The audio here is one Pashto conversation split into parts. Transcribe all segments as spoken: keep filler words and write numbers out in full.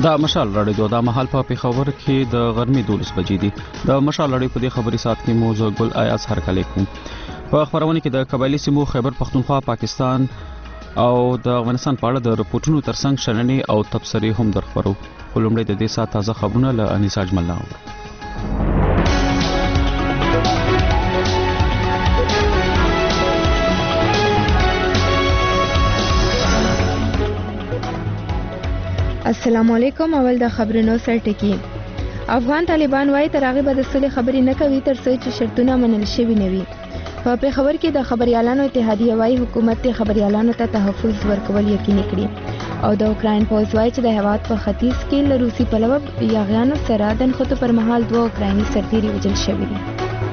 دا مشال راډیو دا مهال په پیښور کې د غرمې دولس بجې دي. د مشال راډیو په دې خبري سات کې موضوع ګل آیاز هر کله کوم په خبرونه کې د قبایلی سیمو خیبر پختونخوا پاکستان او د افغانستان په اړه د رپورټونو ترڅنګ شننې او تبصرې هم درخبرو. ولومړی د دې سات تازه خبرونه له انیسا اجمل نه اورو. السلام علیکم. اول د خبرونو سرټکی. افغان طالبان وايي تر هغه به د صلح خبرې نه کوي تر څو چې شرطونه منل شوي نه وي. په پیښور کې د خبريالانو اتحادیه وايي حکومت ته خبريالانو ته تحفظ ورکول یقیني کړي او د اوکراین پوز وايي چې د هواد په ختیځ کې له روسي پلوه یاغیانو سره د نښتو پر مهال دوه اوکرایني سرتیري وژل شوي دي.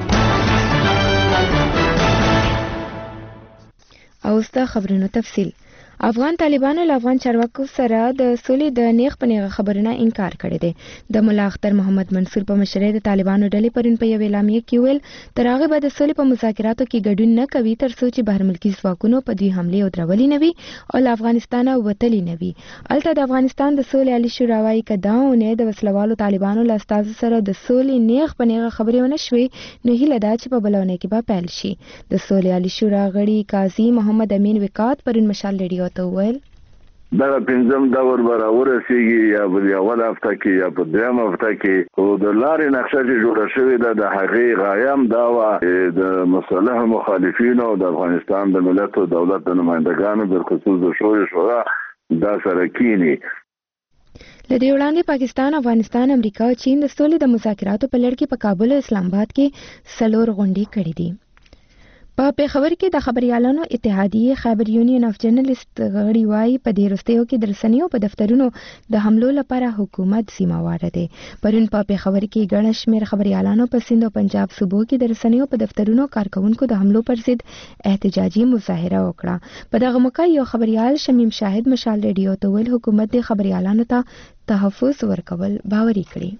اوس د خبرونو تفصیل. افغان طالبانو له افغان چارواکو سره د سولې د نیغ په نیغه خبرونه انکار کړی دی. د ملا اختر محمد منصور په مشرۍ د طالبانو ډلې پرون په یوه اعلامیه کې ویل تر هغه به د سولې په مذاکراتو کې ګډون نه کوي تر څو چې بهر ملکي ځواکونو په دوی حملې او درولې نه وي او له افغانستانه وتلي نه وي. هلته د افغانستان د سولې عالي شورا وايي که دا اونۍ د وسلوالو طالبانو له استازو سره د سولې نیغ په نیغه خبرې ونه شوې نو هیله ده چې په بله اونۍ کې به پیل شي. د سولې عالي شورا غړي قاضي محمد امین وقات پرون مشال ریډیو ته وویل دا پنځم دور به راورسېږي یا په اوله هفته کې یا په درېیمه هفته کې خو د لارې نقشه چې جوړه شوې ده د هغې غایه هم دا وه د مصالحو مخالفینو او د افغانستان د ملت او دولت د نمایندګانو بالخصوص د شورای شورا دا سره کینی. له دې وړاندې پاکستان، افغانستان، امریکا او چین د سولې د مذاکراتو په لړ کې په کابل او اسلام آباد کې څلور غونډې کړې دي. په پیښور کې د خبريالانو اتحادیه خیبر یونین اف جرنالست غړي وايي په دې وروستیو کې د رسنیو په دفترونو د حملو لپاره حکومت ذمہوار دی. پرون په پیښور کې ګڼ شمېر خبريالانو په سند او پنجاب صوبو کې د رسنیو په دفترونو کارکونکو د حملو پر ضد احتجاجي مظاهره وکړه. په دغه موقع یو خبريال شمیم شاهد مشال ریډیو ته ویل حکومت د خبريالانو ته تحفظ ورکول باوري کړي.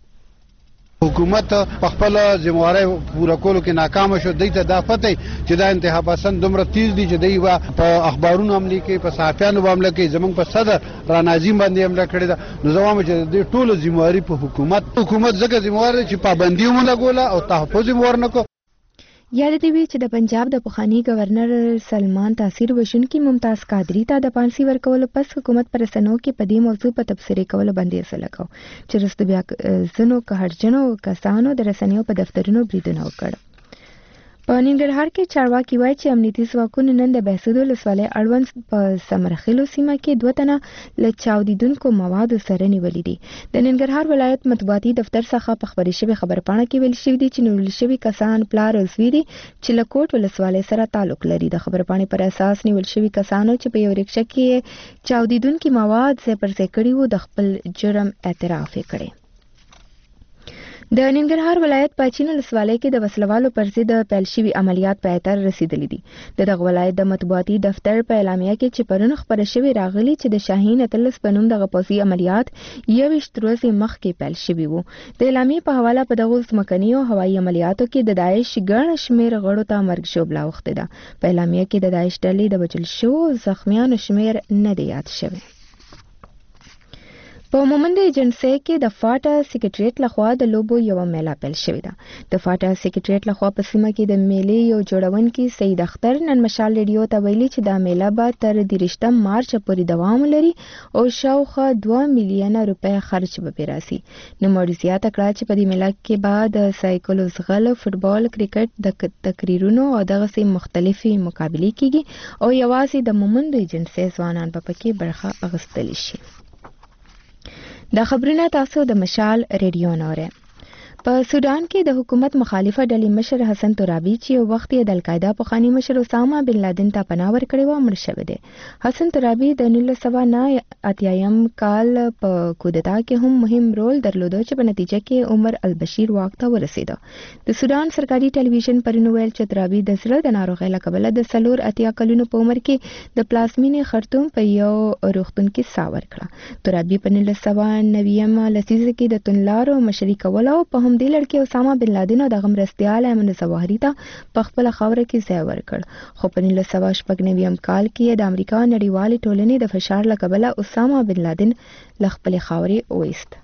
حکومت په خپل ذمہوارۍ پوره کولو کې ناکام شو. دوی ته دا پته چې دا انتها پسند دومره تیز دي چې دوی په اخبارونو حملې کوي، په صحافیانو حمله کوي، زموږ په صدر رانازیم باندې حمله کړې ده. نو زه وایم چې دوی ټولو ذمہواري په حکومت حکومت ځکه ذمہوار دی چې پابندي یې ولګوله او تحفظ یې ورنکړو. یاد دی وی چې د پنجاب د پخوانی گورنر سلمان تاثیر وشونکي ممتاز قادری ته د پانسي ورکولو پس حکومت پر رسنیو کې په دې موضوع په تبصرې کولو باندې اصل لګاو چې وروسته بیا ځینو قهرجنو کسانو د رسنیو په دفترونو بریدونه وکړ. په ننګرهار کې چارواکي وایي چې امنیتي ځواکونو نن د بهسود ولسوالۍ اړوند په سمرخیلو سیمه کې دوه تنه له چاودیدونکو موادو سره نیولي دي. د ننګرهار ولایت مطبوعاتي دفتر څخه په خبرې شوې خبرپاڼه کې ویل شوي دي چې نیول شوي کسان پلار او زوی دي چې له کوټ ولسوالۍ سره تعلق لري. د خبرپاڼې پر اساس نیول شوي کسانو چې په یو رکشه کې چاودیدونکي مواد ځای پر ځای کړي وو د خپل جرم اعتراف یې کړی. د ننګرهار ولایت په چین ولسوالۍ کې د وسلوالو پر ضد پیل شوي عملیات په ایتر رسیدلي دي. د دغه ولایت د مطبوعاتي دفتر په اعلامیه کې چې پرون خبره شوې راغلي چې د شاهین اتلس په نوم دغه پوځي عملیات یوویشت ورځې مخکې پیل شوي وو. د اعلامیې په حواله په دغو ځمکني او هوایي عملیاتو کې د داعش ګڼ شمېر غړو ته مرګ ژوبله اوښتې ده. په اعلامیه کې د داعش ډلې د وژل شوو زخمیانو شمېر نه دی یاد شوی. په مومند ایجنسۍ کې د فاټا سیکریټریټ لخوا د لوبو یوه میله پیل شوې ده. د فاټا سیکریټریټ لخوا په سیمه کې د میلې یو جوړونکي سید اختر نن مشال ریډیو ته ویلي چې دا میله به تر دېرشتم مارچ پورې دوام لري او شاوخوا دوه میلیونه روپۍ خرچ به پرې راسي. نوموړي زیاته کړه چې په دې میله کې به د سایکلو ځغل، فوټبال، کرکټ د تقریرونو او دغسې مختلفې مقابلې کیږي او یوازې د مومند ایجنسۍ ځوانان به پکې برخه اخیستلی شي. دا خبرونه تاسو د مشال ریډیو نه اورئ. په سودان کې د حکومت مخالفه ډلې مشر حسن ترابي چې یو وخت یې د القاعده پخواني مشر اسامه بن لادن ته پناه ورکړې وه مړ شوی دی. حسن ترابي د نولس سوه نه اتیایم کال په کودتا کې هم مهم رول درلوده چې په نتیجه کې عمر البشیر واک ته ورسېده. د سودان سرکاري ټلویزیون پرون ویل چې ترابي د زړه د ناروغۍ له کبله د څلور اتیا کلونو په عمر کې د پلازمینې خرطوم په یو روغتون کې ساه ورکړه. ترابي په نولس سوه نویم لسیزه کې د توندلارو مشري کوله او په همدې لړکې اسامه بن لادن او دغه مرستیال ایمن الظواهري ته په خپله خاوره کې ځای ورکړ، خو په نولس سوه شپږ نوي کال کې د امریکا نړیوالې ټولنې د فشار له کبله اسامه بن لادن له خپلې خاورې وویست.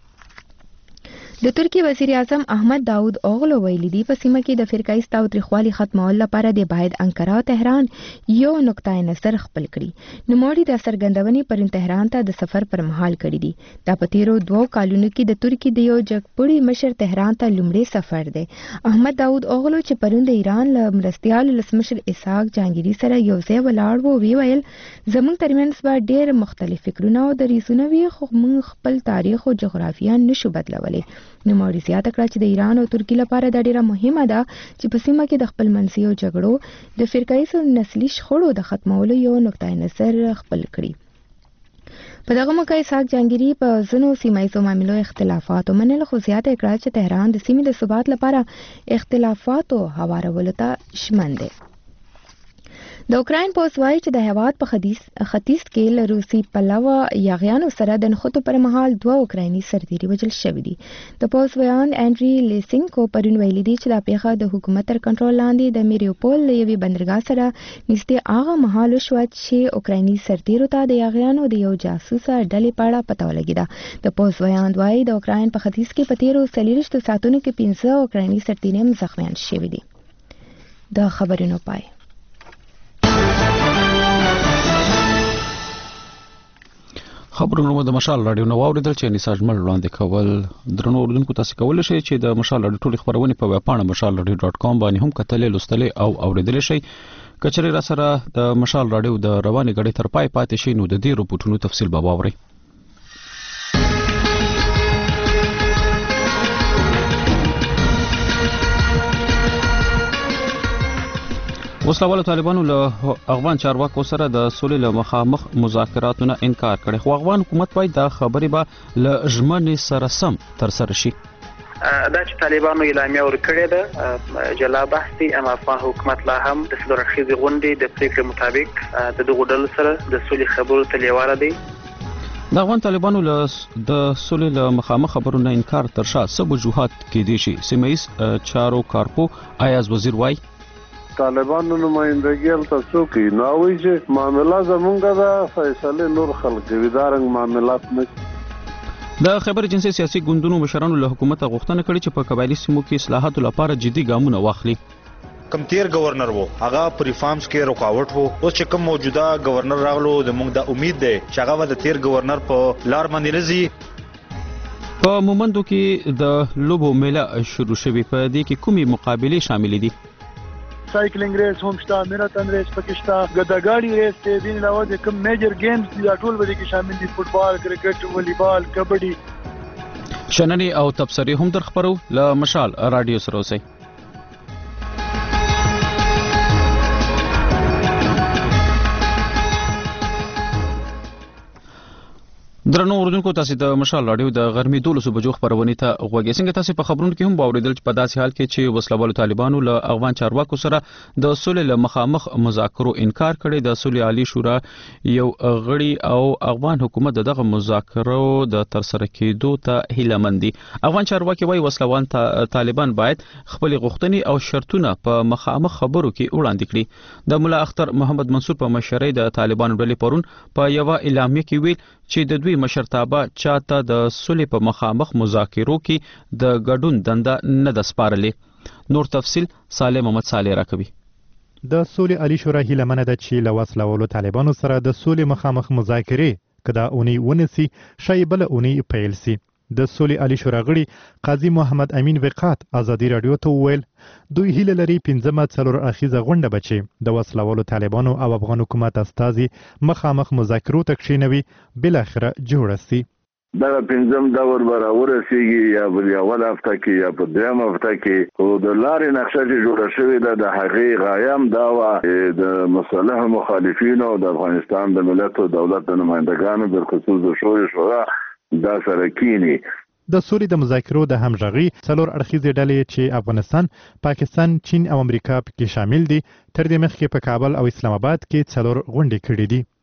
د ترکیې وزیر اعظم احمد داود اوغلو ویلي دي په سیمه کې د فرقه تاوتریخوالي ختمولو لپاره د باید انقره او تهران یو نقطه نظر خپل کړي. نوموړي د څرګندونې پرون تهران ته د سفر پر مهال کړي دي. دا په تیرو دوو کالونو کې د ترکیې د یو جګپوړي مشر تهران ته لومړی سفر دی. احمد داود اوغلو چې پرون د ایران له مرستیال ولسمشر اسحاق جهانګیري سره یو ځای ولاړ وو، ویل زموږ ترمنځ به ډېر مختلف فکرونه او دریځونه وي، خو موږ خپل تاریخ او جغرافیه نشو بدلولی. نوموړي زیاته کړه چې د ایران او ترکیې لپاره دا ډیره مهمه ده چې په سیمه کې د خپلمنځي جګړو د فرقه او نسلي شخړو د ختمولو یو نقطه نظر خپل کړي. په دغه موقع اسحاق جهانګیري په ځینو سیمایي معاملو اختلافات ومنل، خو زیاته کړه چې تهران د سیمې د ثبات لپاره اختلافاتو هوارولو ته ژمن دی. د اوکراین پوځ وایي چې د هیواد په ختیځ کې له روسي پلوه یاغیانو سره د نښتو پر مهال دوه اوکرایني سرتیري وژل شوي دي. د پوځ ویان انډري لیسینکو پرون ویلي دي چې دا پیښه د حکومت تر کنټرول لاندې د میریوپول له یوې بندرګاه سره نږدې هغه مهال وشوه چې اوکرایني سرتیرو ته د یاغیانو د یو جاسوسه ډلې په اړه پته ولګېده. د پوځ ویان وایي د اوکراین په ختیځ کې په تیرو څلوېښتو ساعتونو کې پنځه اوکرایني سرتیري هم زخمیان شوي دي. د خبرونو پای. خبرونه د مشال رادیو نو اوریدل چې نساج مل وړاندې کول. درنو اوریدونکو تاسو کولای شئ چې د مشال رادیو ټول خبرونه په ویب پاڼه مشال رادیو ډاټ کام باندې هم کتلې، لوستلې او اوریدل شئ. کچري را سره د مشال رادیو د رواني غړي تر پای پاتې شئ نو د دې رپورټونو تفصیل به واورئ. وسلواله طالبانو له افغان چارواکو سره د سولې له مخامخ مذاکراتو نه انکار کړي، خو افغان حکومت وايي دا خبرې به له ژمنې سره سم تر سره شي. دا چې طالبانو اعلامیه ورکړې ده جلا بحث دی، اما افغان حکومت لا هم د څلور اړخیزې غونډې د پریکړې مطابق د دغو ډلو سره د سولې خبرو ته لیواله دی. د افغان طالبانو له د سولې له مخامخ خبرو نه انکار تر شا څه وجوهات کېدای شي. سیمه‌ایز چارو کارپو ایاز وزیر وايي طالبانو نمائندګي هلته څوک کوي، نو هغوی چې معامله زمونږ ده فیصلې نور خلک کوي، دارنګ معاملات نه. د خیبر جنسي سیاسي ګوندونو مشرانو له حکومت غوښتنه کړې چې په قبایلي سیمو کې اصلاحاتو لپاره جدي ګامونه واخلي. کم تیر گورنر وو هغه په ریفارمز کې رکاوټ وو، اوس چې کوم موجوده گورنر راغلو د موږ د امید ده چې هغه د تیر گورنر په لار باندې رځي. په مومندو کې د لوبو میله شروع شوې، په دې کې کومې مقابلې شامل دي؟ سایکلینګ ریس هم شته، میراتن ریس پکې شته، ګداګاړي ریس ته دین علاوه د کوم میجر گیمز دي ټول به کې شامل دي، فوټبال، کرکټ، والیبال، کبډي. شننې او تبصرې هم در خبرو له مشال رادیو سره اوسئ. درنو اوریدونکو تاسو د مشال رادیو د غرمې دولسو بجو خبرونه ته غوږی څنګه تاسو په خبرونو کې هم باوریدل چې په داسې حال کې چې وسلوالو طالبانو له افغان چارواکو سره د سولې له مخامخ مذاکرو انکار کړي. د سولې عالی شورا یو غړي او افغان حکومت دغه مذاکرو د تر سره کېدو ته هیله مندي. افغان چارواکي وايي وسلوال طالبان باید خپل غوښتنې او شرطونه په مخامخ خبرو کې وړاندې کړي. د مولا اختر محمد منصور په مشرۍ د طالبانو ډلې پرون په یو اعلامیه کې ویل چې د دوی مشرتابه چاته د سولې په مخامخ مذاکرو کې د ګډون دنده نه د سپارلې. نور تفصیل صالح محمد صالح راکوي. د سولې عالی شورا هیله منه ده چې له وسلوالو طالبانو سره د سولې مخامخ مذاکرې کدا اونۍ ونسي شای بل اونۍ پیل سي. د سولې عالی شورا غړي قاضي محمد امین وقات ازادي رادیو ته وویل دوی هیله لري پنځمه څلور اخیزه غونډه بچي د وسلوالو طالبانو او افغان حکومت استازي مخامخ مذاکرو ته کښینوي بل اخره جوړ سي. دا پنځم دور به راورسېږي یا په اول هفته کې یا په دویم هفته کې، او د لارې نقشه چې جوړه شوې ده د هغې غایه هم دا وه د مصالح مخالفینو او د افغانستان د ملت او دولت د نمایندګانو بالخصوص د شورای شورا دا سره کینی. د سولې د مذاکرو د همغږي څلور اړخیزې ډلې چې افغانستان، پاکستان، چین او امریکا پکې شامل دي تر دې مخکې په کابل او اسلام آباد کې څلور غونډې کړې دي.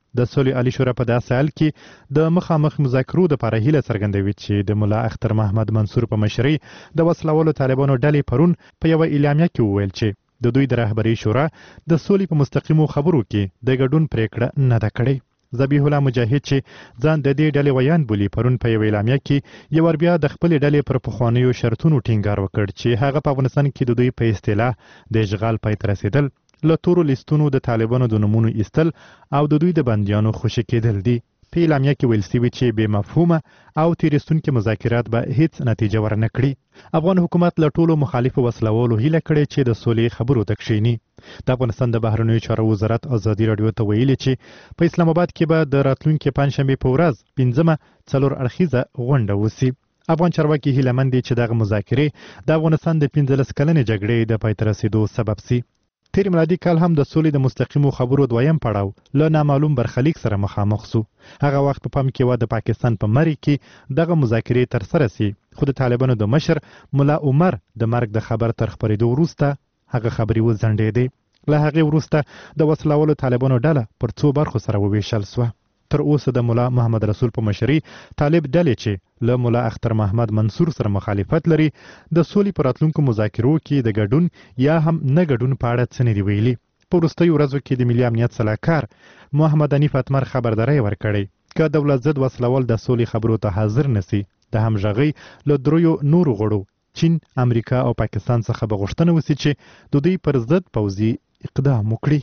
د سولې عالی شورا په داسې حال کې د مخامخ مذاکرو د لپاره هیله څرګندوي چې د ملا اختر محمد منصور په مشرۍ د وسلوالو طالبانو ډلې پرون په یوه اعلامیه کې وویل چې د دوی د رهبرۍ شورا د سولې په مستقیمو خبرو کې د ګډون پریکړه نه ده کړې. ذبیح الله مجاهد چې ځان د دې ډلې ویان بولي پرون په یوه اعلامیه کې یو ور بیا د خپلې ډلې پر پخوانیو شرطونو ټینګار وکړ چې هغه په افغانستان کې د دوی په اصطلاح د اشغال پای ته رسېدل، له تورو لیستونو د طالبانو د نومونو ایستل او د دوی د بندیانو خوشي کېدل دي. په اعلامیه کې ویل شوي چې بې مفهومه او تیریستونکي مذاکرات به هیڅ نتیجه ورنه کړي. افغان حکومت له ټولو مخالفو وسلوالو هیله کړې چې د سولې خبرو ته کښیني. د افغانستان د بهرنیو چارو وزارت ازادي راډیو ته ویلي چې په اسلام آباد کې به د راتلونکي پنجشنبې په ورځ پنځمه څلور اړخیزه غونډه وسي. افغان چارواکي هیله مند دي چې دغه مذاکرې د افغانستان د پنځلس کلنې جګړې د پای ته رسېدو سبب سي. تیر میلادي کال هم د سولې د مستقیمو خبرو دویم پړاو له نامعلوم برخلیک سره مخامخ سو. هغه وخت په پام کې و د پاکستان په مری کې دغه مذاکرې ترسره سي، خو د طالبانو د مشر ملا عمر د مرګ د خبر تر خپرېدو وروسته هغه خبرې وځنډېدې. له هغې وروسته د وسلوالو طالبانو ډله پر څو برخو سره وویشل سوه. تر اوسه د ملا محمد رسول په مشرۍ طالب ډلې چې له ملا اختر محمد منصور سره مخالفت لري د سولې په راتلونکو مذاکرو کې د ګډون یا هم نه ګډون په اړه څه نه دي ویلي. په وروستیو ورځو کې د ملي امنیت سلاکار محمد حنیف اتمر خبرداری ورکړی که دولت ضد وسلوال د سولې خبرو ته حاضر نسی د همغږۍ له دریو نورو غړو چین، امریکا او پاکستان څخه به غوښتنه وسي چې د دوی پر ضد پوځي اقدام وکړي.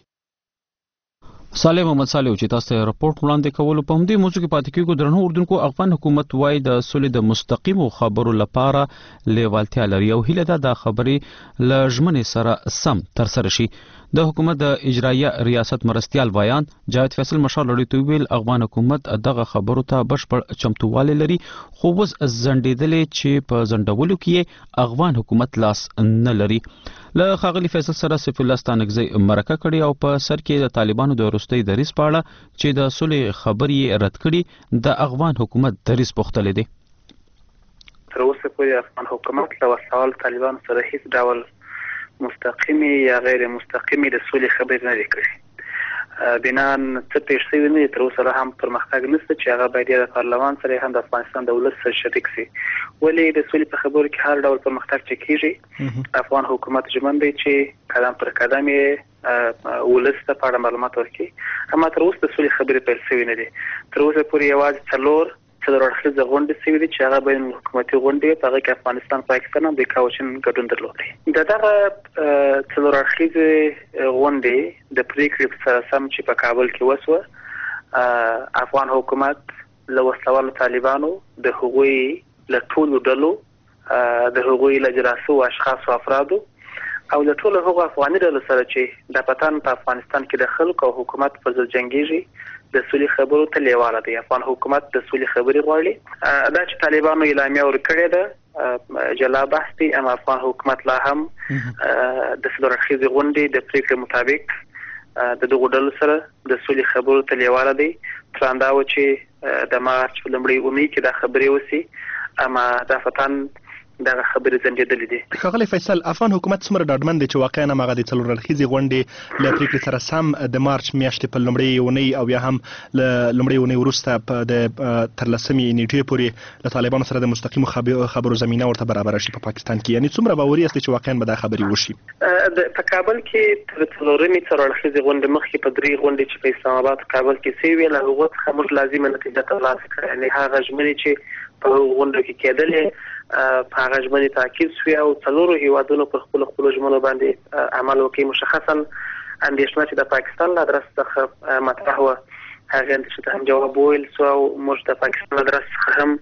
صالح محمد صالح چې تاسو ته راپورټ وړاندې کولو په همدې موضوع کې پاتې کېږو. درنو اردوونکو، افغان حکومت وايي د سولې د مستقیمو خبرو لپاره لیوالتیا لري او هیله ده د خبرې له ژمنې سره سم ترسره شي. د حکومت د اجرایه ریاست مرستیال وایان جاوید فیصل مشال لري ته ویل افغان حکومت دغه خبرو ته بشپړ چمتووالی لري، خو وز زندېدلې چې په زندولو کې افغان حکومت لاس نه لري. له ښاغلي فیصل سره سیف الله ستانکزی مرکه کړې او په سر کې د طالبانو د وروستۍ دریځ په اړه چې د سولې خبرې رد کړي د افغان حکومت دریځ پوښتلی دی. تر اوسه پورې افغان حکومت له وسوال طالبانو سره هیڅ ډول مستقیمي یا غیر مستقیمي د سولې خبرې نه دي کړې. بنان څه پیښ شوي نه دي، تر اوسه هم پرمختګ نشته چې هغه باید د پارلمان سره هم د افغانستان د ولس سره شریک شي. ولې د سولې په خبرو کې هر ډول پرمختګ چې کېږي افغان حکومت ژمن دی چې قدم پر قدم یې ولس ته په اړه معلومات ورکړي. اما تر اوسه د سولې خبرې پیل شوي نه دي. تر اوسه پورې یوازې څلور څلور اړخیزه غونډې شوي دي چې هغه بین حکومتي غونډې په هغه کې افغانستان، پاکستان او امریکا او چین ګډون درلودی. د دغه څلور اړخیزه غونډې د پریکړې سره سم چې په کابل کې وسوه، افغان حکومت له وسلوالو طالبانو د هغوی له ټولو ډلو د هغوی له جراسو اشخاص او افرادو او له ټولو هغو افغاني ډلو سره چې د پتن په افغانستان کې د خلکو او حکومت پر ضد جنګیږي د سولې خبرو ته لیواله دی. افغان حکومت د سولې خبرې غواړي. دا چې طالبانو اعلامیه ورکړې ده جلا بحث دی، اما افغان حکومت لا هم د څلور اړخیزې غونډې د پریکړې مطابق د دغو ډلو سره د سولې خبرو ته لیواله دی. پلان دا و چې د مارچ په لومړۍ اونۍ کې دا خبرې وسي، اما دا فتن دغه خبرې ځنډېدلې دي. ښاغلی فیصل، افغان حکومت څومره ډاډمن دی چې واقعا هماغه د څلور اړخیزې غونډې له پریکړې سره سم د مارچ میاشتې په لومړۍ اونۍ او یا هم له لومړۍ اونۍ وروسته په د ترلسمې نیټې پورې له طالبانو سره د مستقیمو خبرو زمینه ورته برابره شي په پاکستان کې؟ یعنې څومره باوري یاست چې واقعا به دا خبرې وشي؟ په کابل کې تر څلورمې څلور اړخیزې غونډې مخکې په درې غونډې چې په اسلام آباد کابل کې شوې وې له هغو څخه موږ لازمه نتیجه ترلاسه کړه. یعنې هغه ژمنې چې په هغو غونډو کې کېدلې په هغه ژمنې تاکید شوې او څلورو هیوادونو پر خپلو خپلو ژمنو باندې عمل وکړي. مشخصا اندېښنه چې د پاکستان له ادرس څخه مطرح وه هغې اندېښنې ته هم جواب وویل سو او موږ د پاکستان له ادرس څخه هم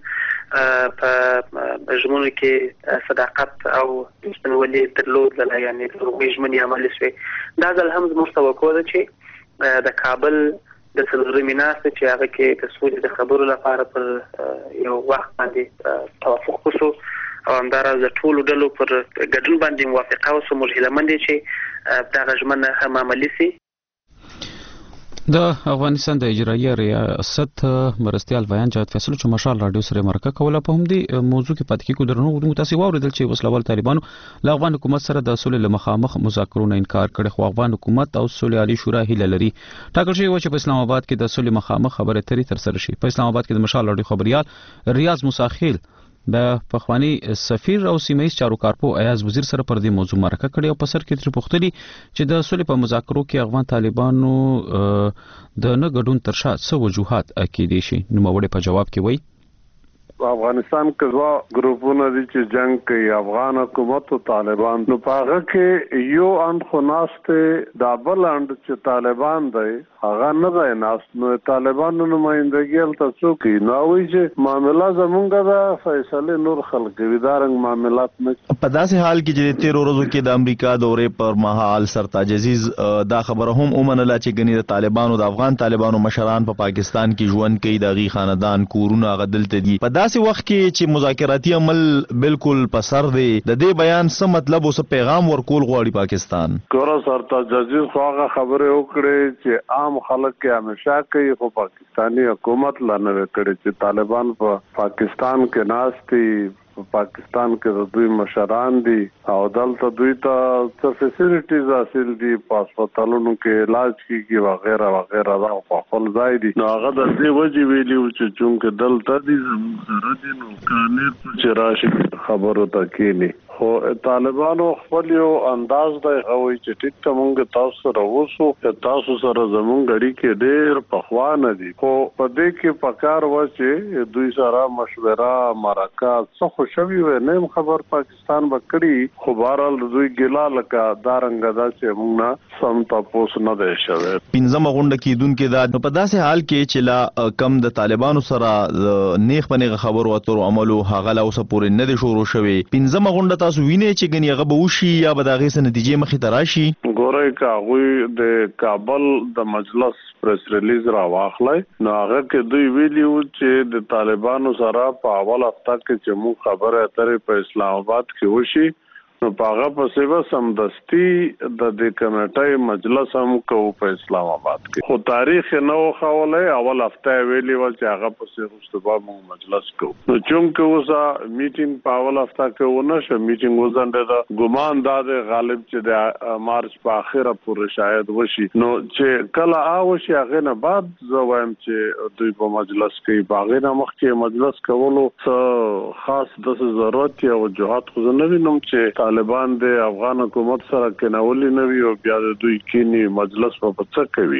په ژمنو کې صداقت او رښتینولي درلودله، یعنې د هغوی ژمنې عملي شوې. دا ځل هم زموږ توقع ده چې د کابل د څلورمې ناستې چې هغه کې د سولې د خبرو لپاره پر یو وخت باندې توافق وشو او همداراز د ټولو ډلو پر ګډون باندې موافقه وشو. موږ هیله مند یو چې دغه ژمنه هم عملي شي. د افغانستان د اجرایي ریاست مرستیال بیان جهاد فیصل چې مشال رادیو سره مرکه کوله په همدې موضوع کې پاتې کې درنو غوډو متاسي واوریدل چې وسلوال طالبانو له افغان حکومت سره د سولې لمخامخ مذاکرو نه انکار کړي خو افغان حکومت او سولې عالی شورا هیله لري ټاکل شوی و چې په اسلام آباد کې د سولې مخامخ خبرې اترې تر سره شي په اسلام آباد کې د مشال رادیو خبريال ریاض مساخیل د پخوانی سفیر او سیمه‌ایز چارو کارپو ایاز وزیر سره پر دې موضوع مرکه کړې او په سر کې تر پوښتنې چې د سولې په مذاکرو کې افغان طالبانو د نه ګډون تر شا څه وجوهات اکیدي شي نو موړې په جواب کې وایي افغانستان کې دوا ګروپونه دي چې جنگ کوي افغان حکومت او طالبان نو پاغه کې یو اند خو ناشته د بل اند چې طالبان دی هغه نه دی ناست نو طالبانو نمائندګي تل څو کې نو وی چې معاملہ زمونږه دا فیصله نور خلک ویدارنګ معاملات نه په داسې حال کې چې تیر ورځو کې د امریکا دورې پر مهال سرتاج عزیز دا خبره هم ومنله چې ګنې د طالبانو د افغان طالبانو مشران په پا پاکستان کې ژوند کوي د غي خاندان کورونه غدلته دي په داسې وخت کې چې مذاکراتي عمل بالکل پسر دی د دې بیان څه مطلب او څه پیغام ورکول غواړي پاکستان ګورو سرتاج عزیز خواغه خبره وکړي چې عام خلک کې همیشه کوي خو پاکستانی حکومت لانه کړي چې طالبان په پاکستان کې ناشتي په پاکستان کې د دوی مشران دي او دلته دوی ته څه فیسیلیټیز حاصل دي په هسپتالونو کې علاج کیږي وغیرہ وغیرہ دا په خپل ځای دي نو هغه د دې وجې ویلي چې چونکه دلته دي زموږ سره دي نو کانې چې راشي خبرو ته کېني خو طالبانو خپل یو انداز دی غوي چې ټیک ته مونږ تاسو سره وسو تاسو سره زمونږ غړي کې ډېر پخوان دي خو په دې کې پکار و چې دوی سره مشوره مرکه څه خوشوي و نه خبر پاکستان وکړي خو بهرال دوی ګلا لکه دارنګ دا چې مونږ سم تاسو نه دی شوی پنځمه غونډه کېدونکې دا په داسې حال کې چې لا کم د طالبانو سره نیخ پنیغه خبرو اترو عملو هغه لا اوس پورې نه دي شروع شوی پنځمه غونډه تاسو وینئ چې ګنې هغه به وشي یا به د هغې څه نتیجې مخې ته راشي ګورئ که هغوی د کابل د مجلس پریس ریلیز را واخلی نو هغه کې دوی ویلي وو چې د طالبانو سره په اول هفته کې چې موږ خبرې اترې په اسلام آباد کې وشي نو په هغه پسې به سمدستي د دې کمیټې مجلس هم کوو په اسلام آباد کې خو تاریخ نه وښولی اول هفته یې ویلي وه چې هغه پسې وروسته به موږ مجلس کوو نو چونکې اوسه میټینګ په اول هفته کې ونه شه میټینګ وځنډېده ګمان دا دی غالب چې د مارچ په اخره پورې شاید وشي نو چې کله ا وشي هغې نه بعد زه وایم چې دوی په مجلس کوي په هغې نه مخکې مجلس کولو څه خاص داسې ضرورت یا وجوهات خو زه نه وینم چې طالبان د افغان حکومت سره کېنولي نه وي او بیا د دوی کینی مجلس په څه کوي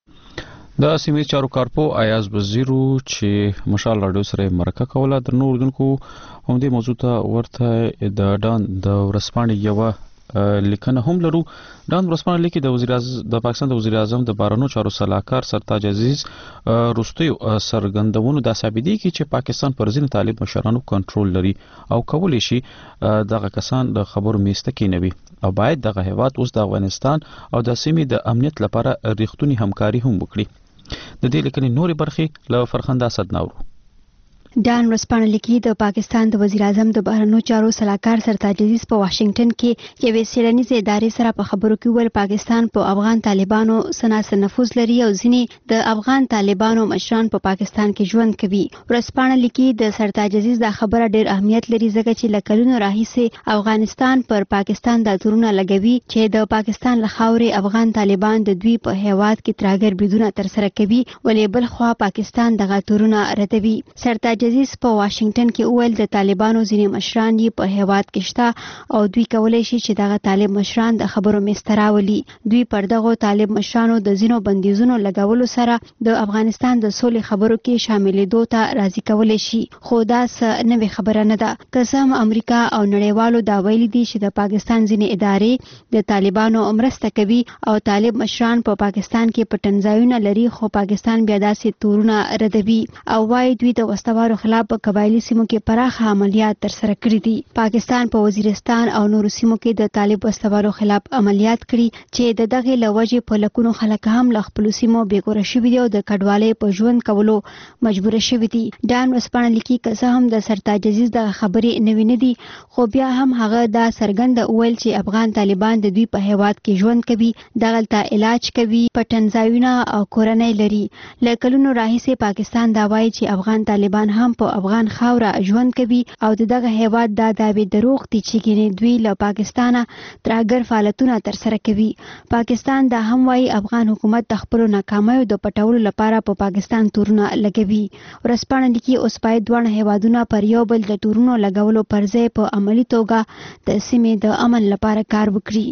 د سیمې چارو کارپو ایاز وزیرو چې مشال رادیو سره مرکه کوله د نور دونکو هم دې موضوع ته ورته د ډان د ورسپانې یو لیکنه هم لرو ډان ورسپانې لیکي د وزیر اعظم د پاکستان د وزیر اعظم د بارنو چارو سلاکار سرتاج عزیز روستي سرګندونو د ثابتي کی چې پاکستان پر ځین طالب مشرانو کنټرول لري او کولی شي دغه کسان د خبرو میسته کې نوي او باید دغه هیواد اوس د افغانستان او د سیمې د امنیت لپاره ریښتونی همکاري هم وکړي د دې لیکنې نورې برخې له فرخنده صدناورو ډان ورسپانې لیکي د پاکستان د وزیر اعظم د بهرنیو چارو سلاکار سرتاج عزیز په واشنگټن کې یوې څېړنیزې ادارې سره په خبرو کې وویل پاکستان په افغان طالبانو سناسر نفوذ لري او ځینې د افغان طالبانو مشران په پاکستان کې ژوند کوي ورسپانې لیکي د سرتاج عزیز دا خبره ډېر اهمیت لري ځکه چې له کلونو راهیسې افغانستان پر پاکستان دا تورونه لګوي چې د پاکستان له خاورې افغان طالبان د دوی په هیواد کې تراګر بریدونه ترسره کوي ولې بل خوا پاکستان دغه تورونه ردوي سرتاج عزیز په واشنگټن کې وویل د طالبانو ځینې مشران یې په هیواد کې شته او دوی کولی شي چې دغه طالب مشران د خبرو میسته راولي دوی پر دغو طالب مشرانو د ځینو بندیزونو لګولو سره د افغانستان د سولې خبرو کې شاملېدو ته راضي کولی شي خو دا څه نوې خبره نه ده که څه هم امریکا او نړیوالو دا ویلي دي چې د پاکستان ځینې ادارې د طالبانو مرسته کوي او طالب مشران په پاکستان کې پټنځایونه لري خو پاکستان بیا داسې تورونه ردوي او وايي دوی د وسوارو طالبانو خلاف په قبایلی سیمو کې پراخه عملیات ترسره کړي دي. پاکستان په وزیرستان او نورو سیمو کې د طالب وسلوالو خلاف عملیات کړي چې د دغه لوجې په لکونو خلک هم له خپل سیمو بیګوره شوي دي او د کډوالۍ په ژوند کولو مجبور شوي دي. ډان ورسپانه لیکي که څه هم د سرتاج عزیز د خبرې نوې نه دي خو بیا هم هغه دا څرګنده وویل چې افغان طالبان د دوی په هیواد کې ژوند کوي، دغلته علاج کوي، پټنځایونه او کورنۍ لري. له کلونو راهیسې پاکستان دا وایي چې افغان طالبان هم په افغان خاوره ژوند کوي او د دغه هیواد دا دعوې دروغ دي چې ګینې دوی له پاکستانه ترهګر فعالیتونه ترسره کوي. پاکستان دا هم وایي افغان حکومت د خپلو ناکامیو د پټولو لپاره په پاکستان تورونه لګوي. ورسپانه لیکي اوس باید دواړه هیوادونه پر یو بل د تورونو لګولو پر ځای په عملي توګه د سیمې د امن لپاره کار وکړي.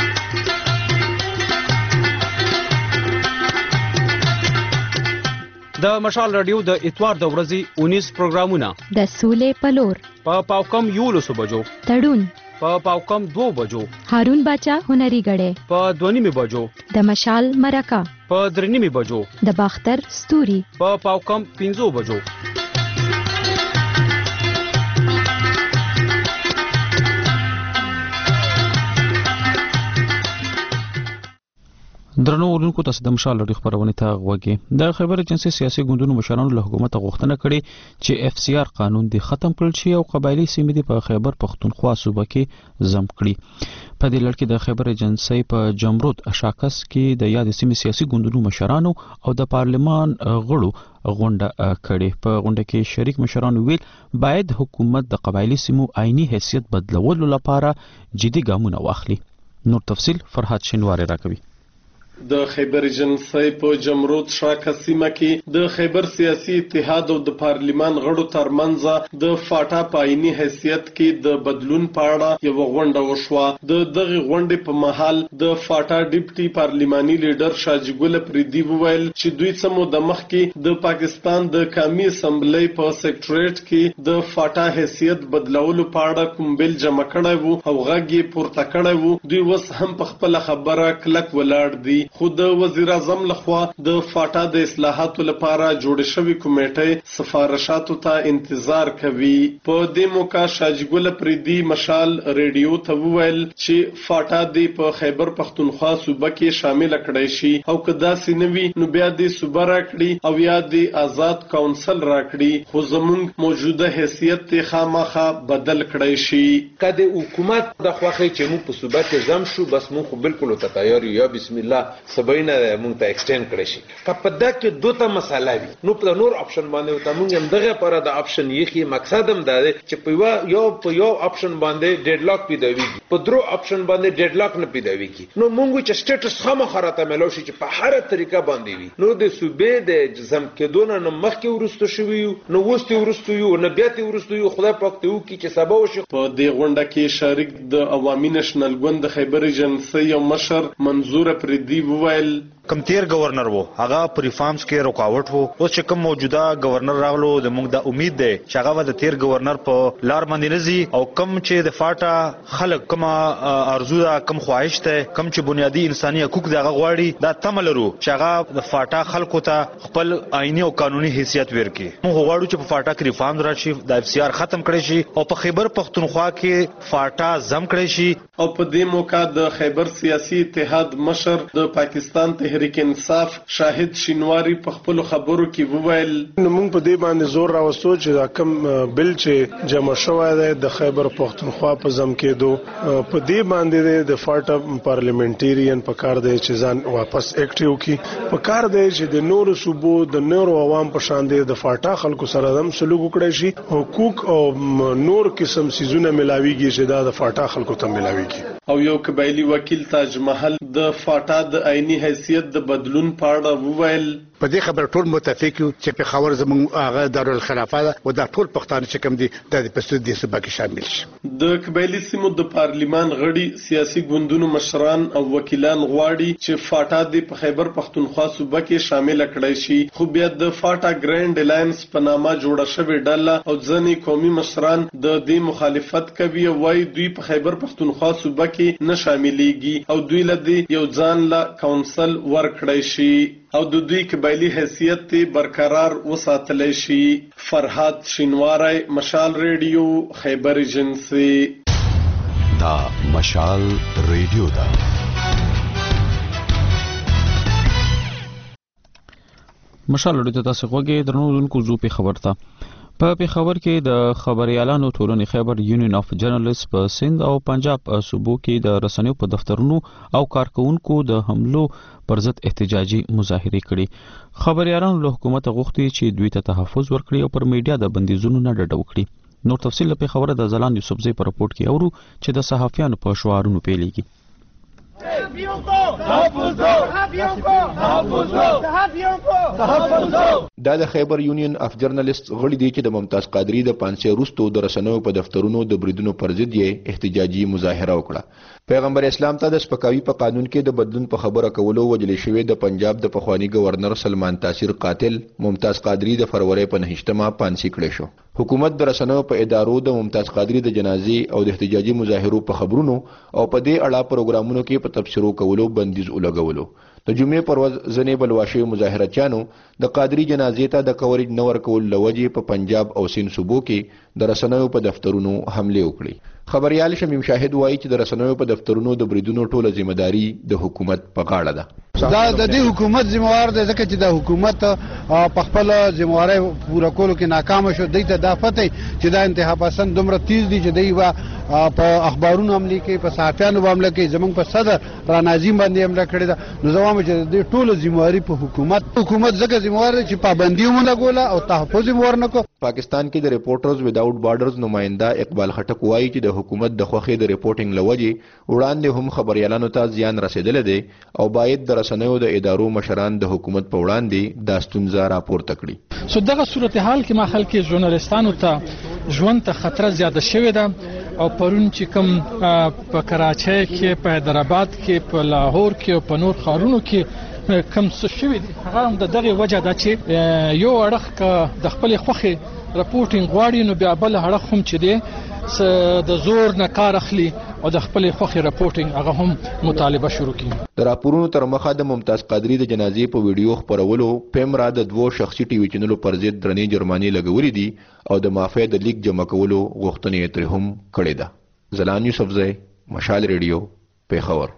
د مشال رادیو د اتوار د ورځې اونیس پروګرامونه د سولې پلور په پاوکم یولسو بجو، تړون په پاوکم دو بجو، هارون باچا هنري غړې په دونیمه بجو، د مشال مرکه په درنیمه بجو، د باختر ستوري په پاوکم پنځو بجو. درنو ورونکو تاسو د مشال لري خبرونه ته غوږی. د خیبر ایجنسی سیاسي ګوندونو مشرانو له حکومت غوښتنه کړې چې اف سی آر قانون دی ختم کړل شي او قبایلی سیمې دی په خیبر پختونخوا صوبه کې زم کړي. په دې لړ کې د خیبر ایجنسی په جمرود اشاکس کې د یاد سیمې سیاسي ګوندونو مشرانو او د پارلمان غړو غونډه کړې. په غونډه کې شریک مشرانو ویل باید حکومت د قبایلی سیمو آئینی حیثیت بدلولو لپاره جدي ګامونه واخلي. نور تفصیل فرهاد شینواری راکوي. د خیبر ایجنسی په جمرود شاکه سیمه کې د خیبر سیاسي اتحاد او د پارلیمان غړو ترمنځ د فاټا په عیني حیثیت کې د بدلون په اړه یو غونډه وشوه. د دغه غونډې په مهال د فاټا ډیپټي پارلیماني لیډر شاجي ګل پریدي وویل چې دوی څه موده مخکې د پاکستان د قومي اسمبلی په سیکریټریټ کې د فاټا حیثیت بدلولو په اړه کوم بیل جمع کړی وو او غږ یې پورته کړی وو. دوی اوس هم په خپله خبره کلک ولاړ دي. خو د وزیر اعظم لخوا د فاټا د اصلاحاتو لپاره جوړ شوی کمیټه سفارشاتو ته انتظار کوي. په دې موقع شاجي ګل پریدي مشال ریډیو ته وویل چې فاټا د په خیبر پختونخوا صوبه کې شامل کړی شي او که داسې نه وي نو بیا د صوبه راکړي او یا د آزاد کونسل راکړي، خو زموږ موجوده حیثیت ته خامخا بدل کړی شي. کله حکومت د خوخه چې موږ په صوبه کې زم شو بس موږ خو بالکل ته تیار یو بسم الله سباینه مونږ ته ایکسټند کړی شي. که په دا کې دوه ته مسله وي نو په نور اپشن باندې ته مونږ هم دغه لپاره د اپشن یخي مقصد هم دا دی چې په یو په یو اپشن باندې ډیډ لاک پیدا ویږي، په درو اپشن باندې ډیډ لاک نه پیدا ویږي. نو مونږ چې سټیټس خامخا راته ملو شي چې په هر طریقه باندې وي نو د صوبې د زم کېدون نه مخکې ورستو شوی نو وستي ورستو یو نه بیا ته ورستو یو خدای پاک ته وکي چې سبا وشي. په دې غونډه کې شریک د عوامي نېشنل ګوند د خیبر ایجنسی یو مشر منظور پریدي وویل کم تیر گورنر وو هغه په ریفارمز کې رکاوټ وو. اوس چې کوم موجوده گورنر راغلو د موږ د امید دی چې هغه د تیر گورنر په لار باندې نزي او کم چې د فاټا خلک کوم ارزو ده کوم خواهش ته کوم چې بنیادی انساني حقوق دغه غواړي دا تملرو چې هغه د فاټا خلکو ته خپل آئینی او قانوني حیثیت ورکړي. موږ غواړو چې په فاټا کې ریفارم راشي، د اف سی آر ختم کړي شي او په خیبر پختونخوا کې فاټا زم کړي شي. او په دې موقع د خیبر سیاسي اتحاد مشر د پاکستان تحریک انصاف شاهد شینواری په خپل خبرو کې وویل نو موږ په دې باندې زور راوستو چې دا کم بل چې جمع شوی دی د خیبر پختونخوا په زم کېدو په دې باندې د فاټا پارلیمنټریان په کار دی چې ځان واپس اکټیو کړي. په کار دی چې د نورو صوبو د نورو عوام په شان دی د فاټا خلکو سره هم سلوک وکړي شي، حقوق او نور قسم سيزونه ملاويږي چې دا د فاټا خلکو ته ملاويږي. او یو قبایلی وکیل تاج محل د فاټا د آئینی حیثیت د بدلون په اړه وویل په دې خبر ټول متفق یو چې په خبر زموږ هغه دارالخلافه ده او دا ټول پښتانه چې کوم دي د پښتو د صوبه کې شامل شي. د قبایلی سیمو د پارلیمان غړي سیاسي ګوندونو مشران او وکیلان غواړي چې فاټا د په خیبر پښتونخوا صوبه کې شامل کړي شي، خو بیا د فاټا ګرانډ الاینس په نامه جوړه شوې ډله او ځینې قومي مشران د دې مخالفت کوي او وايي دوی په خیبر پښتونخوا صوبه کې کې نه شاملېږي او دوی له یو ځان له کونسل ورکړی شي او د دوی قبایلی حیثیت برقرار وساتلی شي. فرهاد شینواری، مشال ریډیو، خیبر ایجنسی. دا مشال ریډیو دا مشال ریډیو ته تاسو غوږی درنو دونکو زو په خبر ته په پیښور کې د خبريالانو ټولنې خیبر یونین اف جرنالست په سند او پنجاب صوبو کې د رسنیو په دفترونو او کارکونکو د حملو پر ضد احتجاجي مظاهره کړي. خبريالانو له حکومت غوښتي چې دوی ته تحفظ ورکړي او پر میډیا د بندیزونو نه ډډه وکړي. نور تفصیل په خبره د زلان یوسفزئی په رپورت کې اورو چې د صحافیانو په شعارونو پیلېږي. دا د خیبر یونین اف جرنالست غړي دي چې د ممتاز قادری د پانسي وروستو د رسنیو په دفترونو د بریدونو پر ضد یې احتجاجي مظاهره وکړه. پیغمبر اسلام ته د سپکاوي په قانون کې د بدلون په خبره کولو وجلې شوی د پنجاب د پخوانی گورنر سلمان تاثیر قاتل ممتاز قادری د فروری په نهشتمه پانسي کړی شو. حکومت د رسنیو په ادارو د ممتاز قادری د جنازې او د احتجاجي مظاهرو په خبرونو او په دې اړه پروګرامونو کې په تبصرو کولو بندیز ولګولو. د جمعې پر ورځ ځنې بلواشي مظاهرچیانو د قادری جنازې ته د کوریج نه ورکول لوجې په پنجاب او سین صوبو کې د رسنیو په دفترونو حمله وکړي. خبريال شمیم شاهد وایي چې د رسنیو په دفترونو د بریدونو ټوله ذمہداري د حکومت په غاړه ده. دا د دې حکومت ذمہوار دی ځکه چې د حکومت په خپل ذمہواری پوره کولو کې ناکام شو. دوی ته دا پته چې دا انتها پسند دومره تیز دي چې دوی وا په اخبارونو حمله کوي، په صحافیانو حمله کوي، زمونږ په صدر را ناظم باندې حمله کړې ده. نو زه وایم چې د ټولو ذمہواری په حکومت حکومت ځکه ذمہوار دی چې پابندي مونږ لګوله او تحفظ ورنه کو. پاکستان کې د ریپورټرز وداوټ بارډرز نماینده اقبال خټک وایي چې د حکومت د خوخي د ریپورټینګ لوجې وړاندې هم خبريالانو ته زیان رسیدل دي او باید د رسنیو د ادارو مشران د حکومت په وړاندې دا ستونزه راپورته کړي. سو دغه صورتحال کې ما خلک ژورنالستانو ته ژوند ته خطر زیاته شوې ده او پرون چې کوم په کراچۍ کې، په حیدرآباد کې، په لاهور کې او په نور ښارونو کې کم څه شوي دي هغه هم د دغه وجه ده چې یو اړخ که د خپل خوخي رپورټینګ غواړي نو بیا بل اړخ هم چې دی د زور نه کار اخلي او د خپل خوخي رپورټینګ هغه هم مطالبه شروع کړي. د راپورونو تر مخه د ممتاز قادری د جنازې په ویډیو خبرولو پیمرا د دوو شخصي ټي وي چینلو پر ضد درنې جرماني لګولې دي او د مافیا د لیک جمع کولو غوښتنې تر هم کړې ده. زلان یوسفزئی، مشال ریډیو، پیښور.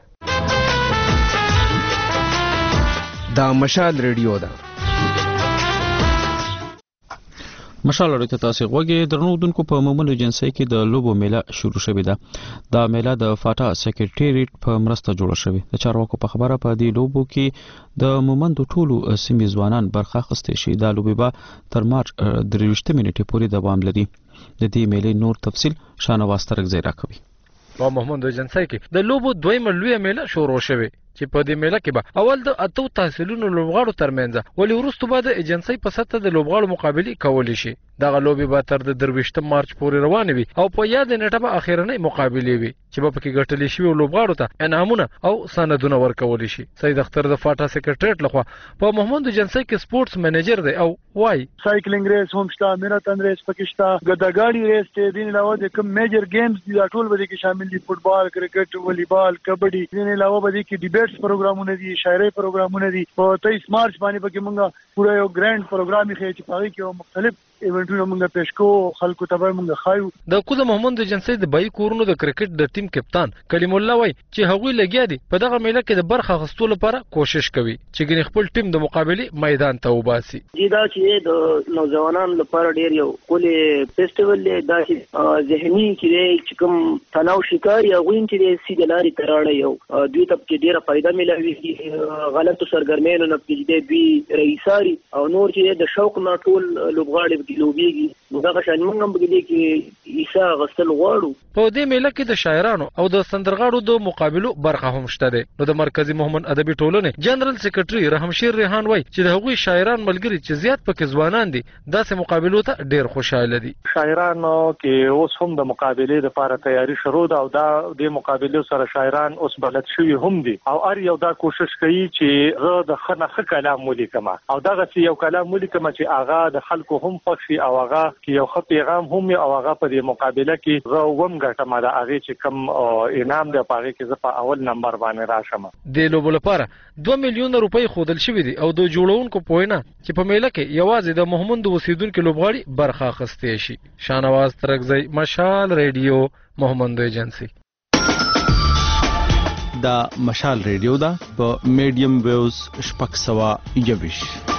دا مشال ریډیو ده. مشال ریډیو ته تاسو غوږی درنو دونکو په مومن ایجنسی کې د لوبو میله شروع شوې ده. دا میله د فاټا سیکریټریټ په مرسته جوړه شوې. د چارواکو په خبره په دې لوبو کې د مومندو ټولو سیمې ځوانان برخه اخیستې شي. دا لوبې به تر مارچ درویشت منټې پورې دوام لري. د دې میلې نور تفصیل شانواز ترکزی راکوي. په مومند ایجنسی کې د لوبو دویمه لویه میله شروع شوې چې په دې میله کې به اول د اتو تحصیلونو لوبغاړو ترمنځ ولې وروسته به د ایجنسی په سطح د لوبغاړو مقابله کولی شي. دغه لوبې به تر د درویشتم مارچ پورې روانې وي او په یاد نیټه به اخیرنۍ مقابله وي چې به پکې ګټلې شوي لوبغاړو ته انعامونه او سندونه ورکول شي. سید اختر د فاټا سیکریټریټ لخوا په مومند ایجنسی کې سپورتس منیجر دی او وای سایکلینګ ریس هم شته، میراتن ریس پکې شته، ګداګاړي ریس ته دین علاوه د کوم میجر گیمز دي ټول به کې شامل دي. فوټبال، کرکټ، والیبال، کبډي، دین علاوه به کې ډیبیټس پروګرامونه دي، شاعري پروګرامونه دي. په تیئیس مارچ باندې پکې مونږه پوره یو ګرانډ پروګرام یې چې پاره کې مختلف ایونټونه مونږه پیش کوو خلکو ته به مونږه خایو. د کوزه محمد ایجنسی د بای کورونو د کرکټ د ټیم کپتان کلیم الله وای چې هغوی لګیا دي په دغه میله کې د برخه اخیستلو لپاره کوشش کوي چې ګنې خپل ټیم د مقابله میدان ته وباسي. دا چې د نوجوانانو لپاره ډیر یو کولې فیسټیوال دی. دا چې ذهني چې کوم تناو شکار یا غوین چې سیده لارې تراړه یو دوی ته کې ډیره فائدہ ملوي. غلطو سرګرمیانو نه کې دوی رئیساري او نور چې د شوق نه ټول لوبغاړي لوبېږي. دغه شان موږ هم بګدي کې عیسی غسل غواړو. په دې میله کې د شاعرانو او د سندرغاړو د مقابلو برخه هم شته ده. نو د مرکزی مومن ادبي ټولنې جنرال سیکریټري رحمشیر ریحان وای چې د هغوی شاعران ملګری چې زیات پکې ځوانان دي داسې مقابلو ته ډیر خوشاله دي. شاعرانو کې اوس هم د مقابلې لپاره تیاری شروع ده او دا د مقابلو سره شاعران اوس بلد شوي هم دي او ار یو دا کوشش کوي چې زه د خنه خ کلام ولیکم او دغه یو کلام ولیکم چې اغا د خلکو هم خوښ شي او هغه کې یو ښه پیغام هم او هغه په دې مقابله کې زه ووم ګټم دا هغه چې کم انعام دی په هغه کې زه په اول نمبر باندې راشم. د لوبو لپاره دوه میلیونه روپۍ خودل شوې دي او د جوړونکو پوینه چې په میله کې یوازې د محمد اوسیدونکو لوبغاړي برخه اخیستې شي. شانواز ترکزی، مشال ریډیو، محمد ایجنسی. دا مشال ریډیو دا په میډیم ویوز شپږ سوه یویش.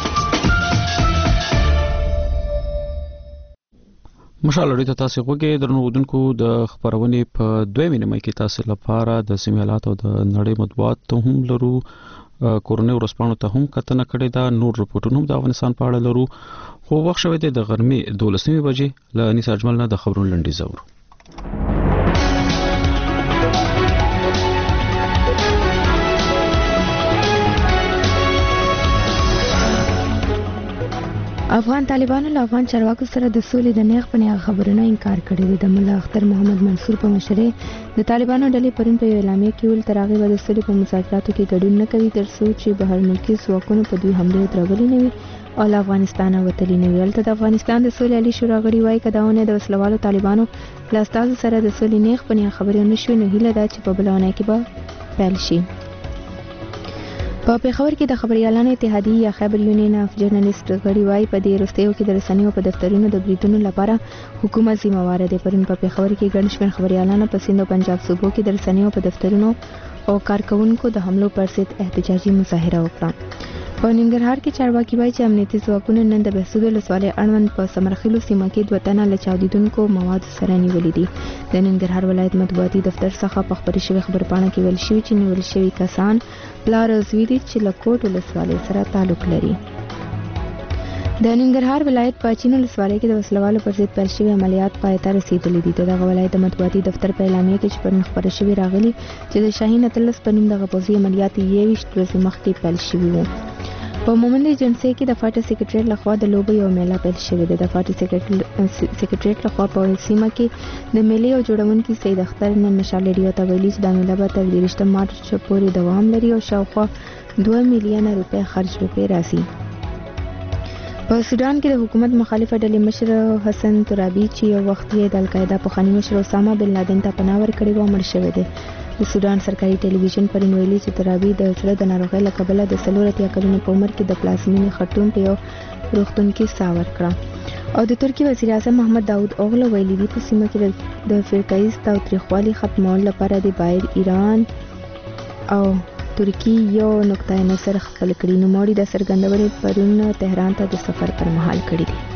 مشال ریډیو ته تاسو غوږی درنو ودونکو د خبرونې په دویمه نیمه کې تاسو لپاره د سیمالات او د نړۍ مطبوعات ته هم لرو، کورونی ورسپانو ته هم کتنه کړې ده، نور رپورټونه هم د افغانستان په اړه لرو. خو وخت شوی دی د غرمې دولسمې بجې له انیس اجمل نه د خبرونو لنډیز اورو. افغان طالبانو له افغان چارواکو سره د سولې د نیغ په نیغ خبرونو انکار کړی دی. د ملا اختر محمد منصور په مشرۍ د طالبانو ډلې پرون په اعلامیه کې ویل تر هغې به د سولې په مذاکراتو کې ګډون نه کوي تر څو چې بهر ملکي ځواکونو په دوی حملې درولې نه وي او له افغانستانه وتلي نه وي. هلته د افغانستان د سولې عالي شورا غړي وایي که دا ونه د وسلوالو طالبانو له استازو سره د سولې نیغ په نیغ خبرې ونه شوي نو هیله ده چې په بله اونۍ کې به پیل شي. په پېښور کې د خبریالانو اتحادیې یا خیبر یونین اف جرنالیست غړي وایي په دې وروستیو کې د رسنیو په دفترونو د بریدونو لپاره حکومت ذمہواره دی. پرون په پېښور کې ګڼ شمېر خبریالانو په سیند او پنجاب صوبو کې د رسنیو په دفترونو او کارکونکو د حملو پر ضد احتجاجي مظاهره وکړه. په ننګرهار کې چارواکي وایي چې امنیتي ځواکونو نن د بهسود ولسوالۍ اړوند په سمرخیلو سیمه کې دوه تنه له چاودیدونکو موادو سره نیولي دي. د ننګرهار ولایت مطبوعاتي دفتر څخه په خپرې شوې خبرپاڼه کې ویل شوي چې نیول شوي کسان پلار او زوی دي چې له کوټ ولسوالۍ سره تعلق لري. د ننګرهار ولایت په چین ولسوالۍ کې د وسلوالو پر ضد پیل شوي عملیات پای ته رسېدلي دي. دغه ولایت د مطبوعاتي دفتر په اعلامیه کې چې پرون خپاره شوي راغلي چې د شاهین اتلس په نوم دغه پوځي عملیات یوویشت ورځې مخکې پیل شوي وو. په مومند ایجنسی کې د فاټا سیکریټریټ لخوا د لوبو یو میله پیل شوې ده. د فاټا سیکریټریټ لخوا په سیمه کې د میلې او جوړونکي سید اختر نن مشال ریډیو ته ویلي چې دا میله به تر دېرشم مارچ پورې دوام لري او شاوخوا دوه میلیونه روپۍ خرج به راسي. په سودان کې د حکومت مخالفه ډلې مشر حسن ترابي چې یو وخت یې د القاعده پخواني مشر اسامه بن لادن ته پناه ورکړې وه مړ شوی دی. د سودان سرکاري ټلویزیون پرون ویلي چې ترابي د زړه د ناروغۍ له کبله د څلور اتیا کلونو په عمر کې د پلازمینې خرطوم په یو روغتون کې ساه ورکړه. او د ترکیې وزیر اعظم محمد داود اوغلو ویلي دي په سیمه کې د فرقایي تاوتریخوالي ختمولو لپاره د باید ایران او ترکیې یو نقطه نظر خپل کړي. نوموړي د څرګندونې پرون تهران ته د سفر پر مهال کړي دي.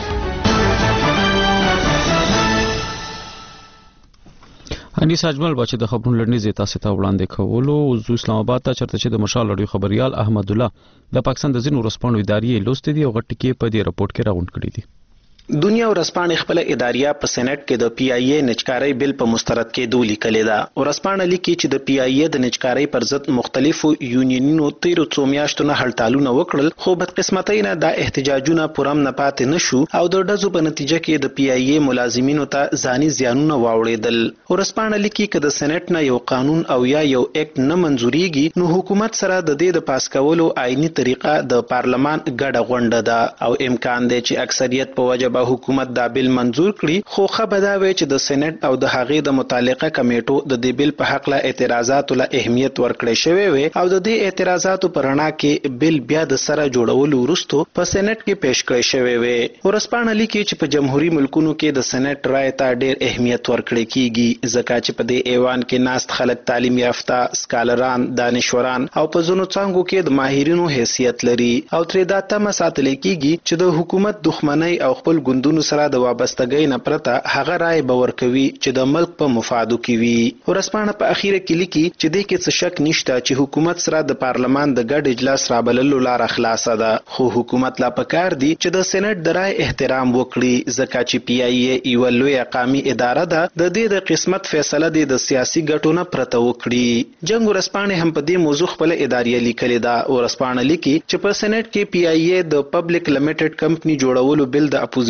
انیس اجمل بچ د خبرونو لړنیز تاسو ته وړاندې کولو او اسلام آباد ته چرته چې د مشال لړیو خبريال احمد الله د پاکستان د ځینو ورسپانو ادارې لوستې دي او غټ کې په دې رپورت کې راغونډ کړي دي. دنیا ورسپانې خپل اداریه په سېنات کې د پی آی ای نچکارۍ بل په مسترد کې دولی کړي ده. ورسپانې لیکي چې د پی آی ای د نچکارۍ پر ضد مختلفو یونینونو تیرو څو میاشتو نه هړتالونه وکړل خو بدقسمتۍ نه دا احتجاجونه پرم نه پاتې نشو او د ډزو په نتیجه کې د پی آی ای ملازمینو ته ځاني زیانونه واوړېدل. ورسپانې لیکي چې د سېنات نه یو قانون او یا یو اکټ نه منزوريږي نو حکومت سره د دې د پاس کولو آئینی طریقه د پارلمان ګډه غونډه ده او امکان دی چې اکثریت په وجه به حکومت دا بیل منزور کړي. خو خبره دا وی چې د سېنات او د هغې د متعلقه کمیټو د دې بیل په حق له اعتراضاتو له اهمیت ورکړې شوی وي او د دې اعتراضاتو پر رڼا کې بیل بیا د سره جوړولو وروسته په سېنات کې پیش کړی شوی وي. ورسپانې لیکي چې په جمهوریت ملکونو کې د سېنات رائے ته ډېر اهمیت ورکړل کیږي ځکه چې په دې ایوان کې ناست خلک تعلیم یافته سکالران دانشوران او په ځینو څانګو کې د ماهرینو حیثیت لري او ترې دا تمه ساتل کیږي چې د حکومت دښمنۍ او خپل ګوندونو سره د وابستګۍ نه پرته هغه رائے باور کوي چې د ملک په مفادو کې وي. ورسپانې په اخیره کې لیکي چې دې کې څه شک نشته چې حکومت سره د پارلمان د ګډ اجلاس رابللو لار خلاصه ده خو حکومت لا پکار دی چې د سېنات د رائے احترام وکړي ځکه چې پی آی ای یو لوی قومي اداره ده د دې د قسمت فیصله د سیاسي ګټو نه پرته وکړي. جنگ ورسپانې هم په دې موضوع خپل ادارې لیکلې ده. ورسپانې لیکي چې په سېنات کې پی آی ای د پبلک لیمیټډ کمپنی جوړولو بل د اپوزیشن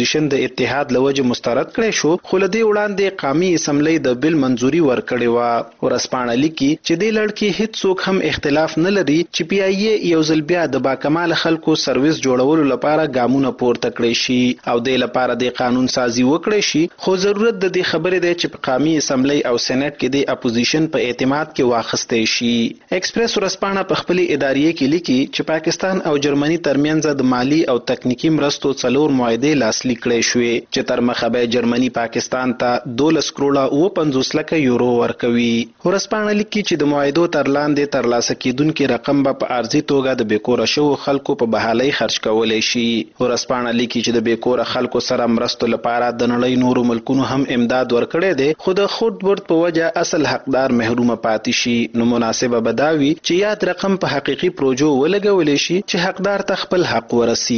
اپوزیشن د اتحاد لوجه مسترد کړی شو، خو له دې وړاندې قومي اسمبلی د بل منځوري ورکړې و. ورسپانه لیکي چې دې لړ کې هیڅوک هم اختلاف نه لري چې پی ای اي یو ځل بیا د باکمال خلکو سرویس جوړولو لپاره ګامونه پورته کړی شي او د لپاره د قانون سازي وکړي شي، خو ضرورت د دې خبرې دی چې په قومي اسمبلی او سېنات کې د اپوزیشن په اعتماد کې واخیستې شي. ایکسپریس ورسپانه په خپل ادارې کې لیکي چې پاکستان او جرمني ترمنځ د مالی او تکنیکی مرستو څلور معاهدې لاسلیک کړې شوې چې تر مخه به جرمني پاکستان ته دولس کروڑه او پنځوس لکه یورو ورکوي. ورسپانه لیکي چې د معاهدو تر لاندې ترلاسه کیدونکي رقم به په ارزي توګه د بیکوره شو خلکو په بحالي خرج کولای شي. ورسپانه لیکي چې د بیکوره خلکو سره مرستو لپاره د نړۍ نورو ملکونو هم امداد ورکړي دي، خو د خود ورت په وجه اصل حقدار محروم پاتې شي. نو مناسبه بداوي چې یاد رقم په حقيقي پروژو ولګول شي چې حقدار ته خپل حق ورسي.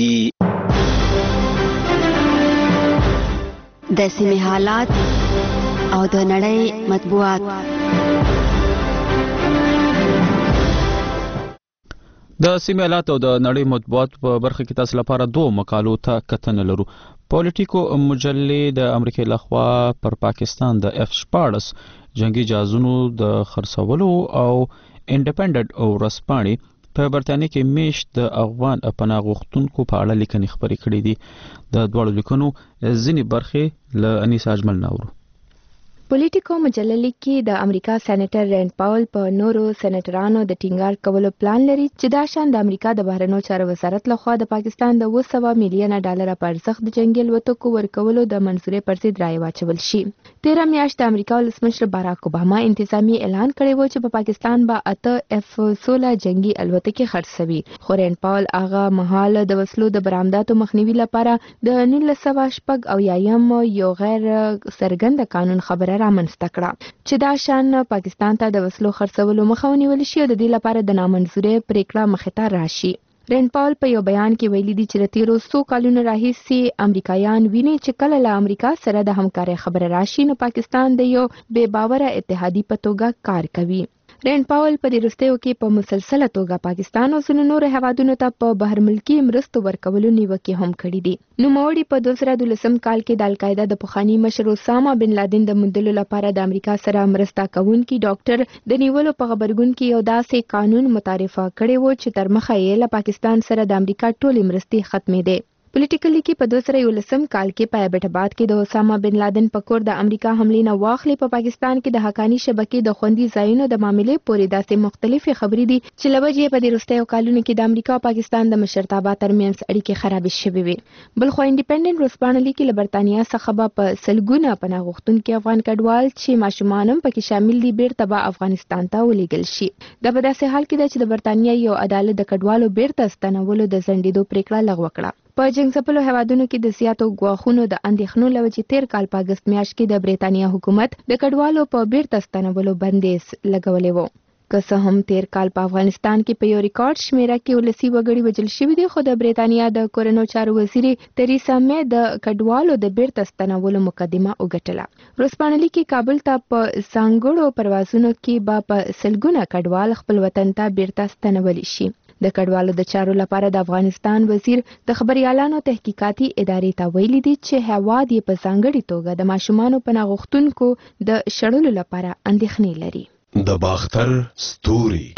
د سیمې حالات او د نړۍ مطبوعات. د سیمې حالات او د نړۍ مطبوعات په برخه کې تاسو لپاره دوه مقالو ته کتنه لرو. پولیټیکو مجلې د امریکا لخوا پر پاکستان د اف شپاړس جنگي جهازونو د خرڅولو او انډیپندنت او رسپاني په برتانیې کې میشت د افغان پناه غوښتونکو په اړه لیکنې خبرې کړې دي. د دوړو لیکنو ځینې برخې له انیس اجمل ناورو. پولیټیکو مجله لیکي د امریکا سېنیټر رینډ پاول په نورو سېنیټرانو د ټینګار کولو پلان لري چې دا شان د امریکا د بهرنیو چارو وزارت لخوا د پاکستان د اوه سوه میلیونه ډالر په ارزښت د جنگي الوتکو ورکولو د منصورې پر ضد رایه واچول شي. تیره میاشت د امریکا ولسمشر باراک اوباما انتظامی اعلان کړی و چې په پاکستان به اته اف سوله جنگي الوتکې خرڅوي، خو رینډ پاول هغه مهال د وسلو د برآمداتو مخنیوي لپاره د نولس سوه شپږ او یایم یو غیر څرګند قانون خبره رامنځته کړه چې دا شان پاکستان ته د وسلو خرڅولو مخه ونیول شي او د دې لپاره د نامنظورۍ پریکړه مخې ته راشي. رینډ پاول په یو بیان کې ویلي دي چې د تیرو څو کلونو راهیسې امریکایان ویني چې کله له امریکا سره د همکارۍ خبره راشي نو پاکستان د یو بې باوره اتحادي په توګه کار کوي. رینډ پاول په دې وروستیو کې په مسلسله توګه پاکستان او ځینو نورو هیوادونو ته په بهر ملکي مرستو ورکولو نیوکې هم کړې دي. نوموړي په دوه زره دولسم کال کې د القاعده د پخواني مشر اسامه بن لادن د موندلو لپاره د امریکا سره مرسته کوونکي ډاکټر د نیولو په خبرګون کې یو داسې قانون متعارفه کړی و چې تر مخه یې له پاکستان سره د امریکا ټولې مرستې ختمېدې. پولیټیکلی کې په دوه زره یولسم کال کې په ایبټ آباد کې د اسامه بن لادن په کور د امریکا حملې نه واخلې په پاکستان کې د حقانی شبکې د خوندي ځایونو د معاملې پورې داسې مختلفې خبرې دي چې لوجې په دې وروستیو کالونو کې د امریکا او پاکستان د مشرتابه ترمنځ اړیکې خرابې شوې وي. بل خو انډیپندنت ورسپانه لیکي له برتانیا څخه به په سلګونه پناه غوښتونکي افغان کډوال چې ماشومان هم پکې شامل دي بیرته به افغانستان ته ولېږل شي. دا په داسې حال کې ده چې د برتانیا یو عدالت د کډوالو بیرته ستنولو د ځنډېدو پریکړه لغوه کړه. په جنګ ځپلو هیوادونو کې د زیاتو ګواښونو د اندېښنو له وجې تیر کال په اګست میاشت کې د بریتانیا حکومت د کډوالو په بیرته ستنولو بندیز لګولی و. که څه هم تیر کال په افغانستان کې په یو ریکارډ شمیره کې ولسي وګړي وژل شوي دي، خو د بریتانیا د کورنو چارو وزیرې تریسا مې د کډوالو د بیرته ستنولو مقدمه وګټله. ورځپاڼه لیکي کابل ته په ځانګړو پروازونو کې به په سلګونه کډوال خپل وطن ته بیرته ستنولی شي. د کډوالو د چارو لپاره د افغانستان وزیر د خبريالانو تحقیقاتي ادارې ته ویلي دي چې هواد یې په ځانګړي توګه د ماشومانو پناه غوښتونکو د شړلو لپاره اندېښنې لري. د باختر ستوري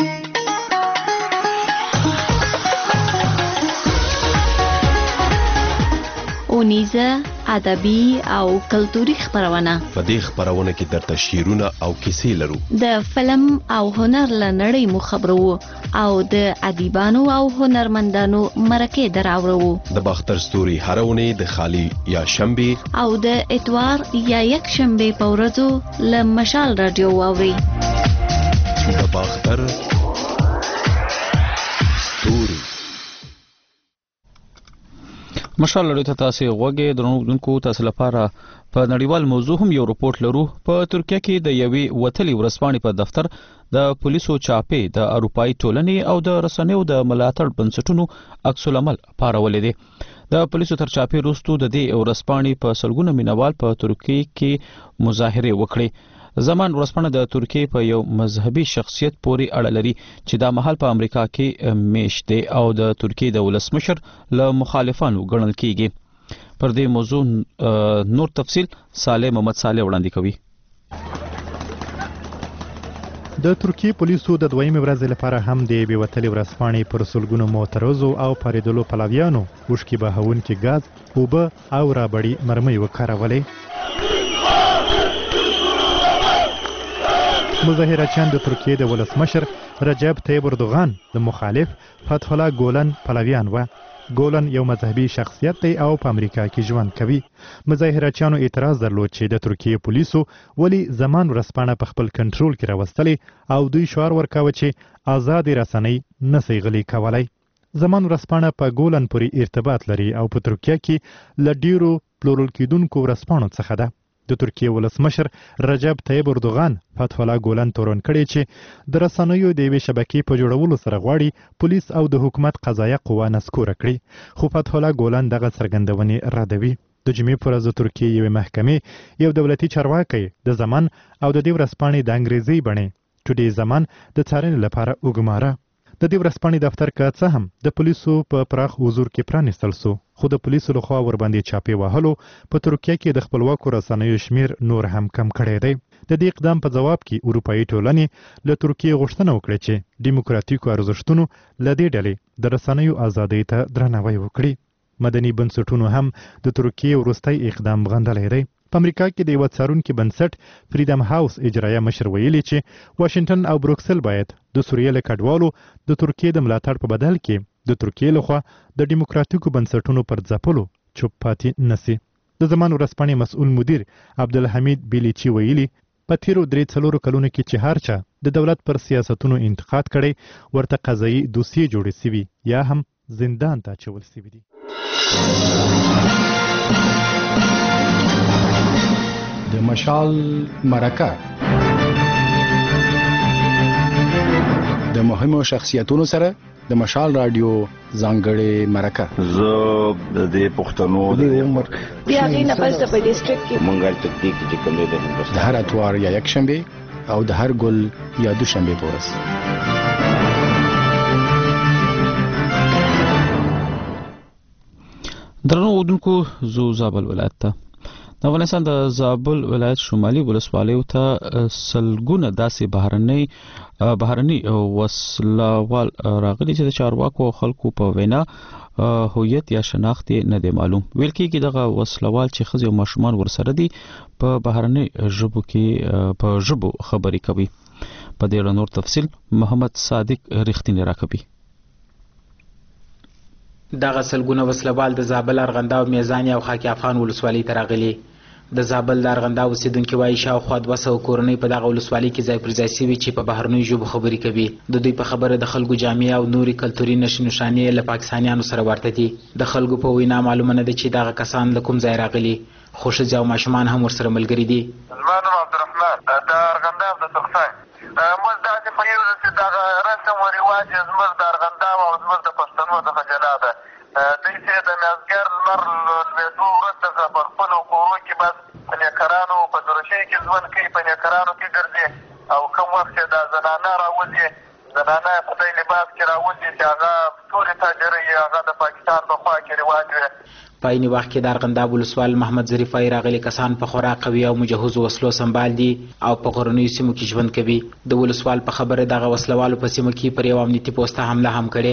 اونیزه ادبي او کلتوري خبرونه. په دې خبرونه کې درته شعرونه او کیسې لرو. د فلم او هنر لنړۍ مو خبرو او د ادیبانو او هنرمندانو مرکه دراورو. د باختر ستوري هرونه د خالی یا شنبه او د اتوار یا یک شنبه په ورځو ل مشال رادیو واوري. د باختر ستوري مشال لري ته تاسو غوګه درنونکو تاسو لپاره په نړیوال موضوع هم یو رپورت لرو. په ترکیه کې د یوې وتلي ورسپانې په دفتر د پولیسو چاپې د اروپאי ټولنې او د رسنیو د ملاتړ بنسټونو عکس العمل پارولې دي. د پولیسو تر چاپې وروسته د دې ورسپانې په سلګونه مینوال په ترکیه کې مظاهره وکړي. زمان ورسپانه د ترکیه په یو مذهبي شخصیت پورې اړه لري چې دا مهال په امریکا کې میشت دی او د ترکیه د ولسمشر له مخالفانو ګڼل کیږي. پر دې موضوع نور تفصیل صالح محمد صالح وړاندې کوي. د ترکیې پولیسو د دویمې ورځې لپاره هم د یوې وتلې ورځپاڼې پر سلګونو معترضو او پارېدلو پلویانو اوښکې بهونکي ګاز، اوبه او رابړې مرمۍ وکارولې. مظاهرچیان د ترکیې د ولسمشر رجب طیب اردوغان د مخالف فتح الله ګولن پلویان وه. ګولن یو مذهبي شخصیت دی او په امریکا کې ژوند کوي. مظاهرچیانو اعتراض درلود چې د ترکیې پولیسو ولې زمان ورځپاڼه په خپل کنټرول کې راوستلې او دوی شعار ورکاوه چې آزادې رسنۍ نسي غلي کولی. زمان ورځپاڼه په ګولن پورې ارتباط لري او په ترکیه کې له ډیرو پلورل کیدونکو ورځپاڼو څخه ده. د ترکیې ولسمشر رجب طیب اردوغان فتح الله ګولن تورن کړی چې د رسنیو د یوې شبکې په جوړولو سره غواړي پولیس او د حکومت قضایه قوه نسکوره کړي، خو فتح الله ګولن دغه څرګندونې ردوي. د جمعې په ورځ د ترکیې یوې محکمې یو دولتي چارواکی د زمان او د دې ورځپاڼې د انګریزي بڼې ټوډې زمان د څارنې لپاره وګماره. د دې ورځپاڼې دفتر که څه هم د پولیسو په پراخ حضور کې پرانیستل سو، خو د پولیسو لخوا ورباندې چاپې وهلو په ترکیه کې د خپلواکو رسنیو شمیر نور هم کم کړی دی. د دې اقدام په جواب کې اروپایي ټولنې له ترکیې غوښتنه وکړه چې دیموکراتیکو ارزښتونو له دې ډلې د رسنیو ازادۍ ته درناوی وکړي. مدني بنسټونو هم د ترکیې وروستی اقدام غندلی دی. په امریکا کې د یوه څارونکي بنسټ فریدم هاوس اجرایه مشر ویلي چې واشنګټن او بروکسل باید د سوریې له کډوالو د ترکیې د ملاتړ په بدل کې د ترکیې لخوا د دیموکراتیکو بنسټونو پر ځپلو چوپ پاتې نسی. د زمان ورځپاڼې مسؤل مدیر عبدالحمید بیلیچي ویلي په تیرو درې څلورو کلونو کې چې هر چا د دولت پر سیاستونو انتقاد کړی ورته قضایي دوسیې جوړې سوي یا هم زندان ته اچول سوي دي. د مشال مرکه د مهمو شخصیتونو سره د مشال رادیو ځانګړې مرکه. زه د دې پښتنو د عمر بیا غي نه پس په ډیسټریکټ کې مونږه تکتیک چې کوم دی د هر اتوار یا یک شنبه او د هر ګل یا دوشنبه پورس. درنو اودونکو زو زابل ولایت ته د افغانستان د زابل ولایت شمالي ولسوالیو ته سلګونه داسې بهرنۍ بهرني وسلوال راغلي چې د چارواکو خلکو په وینا هویت یا شناخت نه دی معلوم. ویل کېږي دغه وسلوال چې ښځې او ماشومان ورسره دي په بهرنۍ ژبو کې په ژبو خبرې کوي. په دې اړه نور تفصیل محمد صادق رښتینی راکوي. دغه سلګونه وسلوال د زابل ارغنداو میزان او خاکی افغان ولسوالۍ ته راغلي. د زابل د ارغنداو اوسیدونکي وایي شاوخوا دوه سوه کورنۍ په دغه ولسوالۍ کې ځای پر ځای سوي چې په بهرنیو ژبو خبرې کوي. د دوی په خبره د خلکو جامې او نورې کلتوري نښې نښانې له پاکستانیانو سره ورته دي. د خلکو په وینا معلومه نه ده چې دغه کسان له کوم ځای راغلي، خو ښځې او ماشومان هم ورسره ملګري دي. زما نوم عبدالرحمن د ارغنداو د ترڅنګ موږ داسې پوهېږو چې دغه رسم و رواج یې زموږ د ارغنداو او زموږ د پښتنو څخه جلا ده. دوی چې د مازدیګر لمر لوېدو وروسته په خپلو کورو کې بس په نیکرانو په دروشۍ کې ژوند کوي، په نیکرانو کې ګرځي او کوم وخت چې دا زنانه راوځي زنانه په دې لباس کې راوځي چې هغه ټولې تاجرۍ هغه د پاکستان په خوا کې رواج وي. په عیني وخت کې د ارغنداب ولسوال محمد ظریف وایي راغلي کسان په خورا قوي او مجهزو وسلو سمبال دي او په غرنیو سیمو کې ژوند کوي. د ولسوال په خبره دغه وسلوالو په سیمو کې پر یو امنیتي پوسته حمله هم کړې.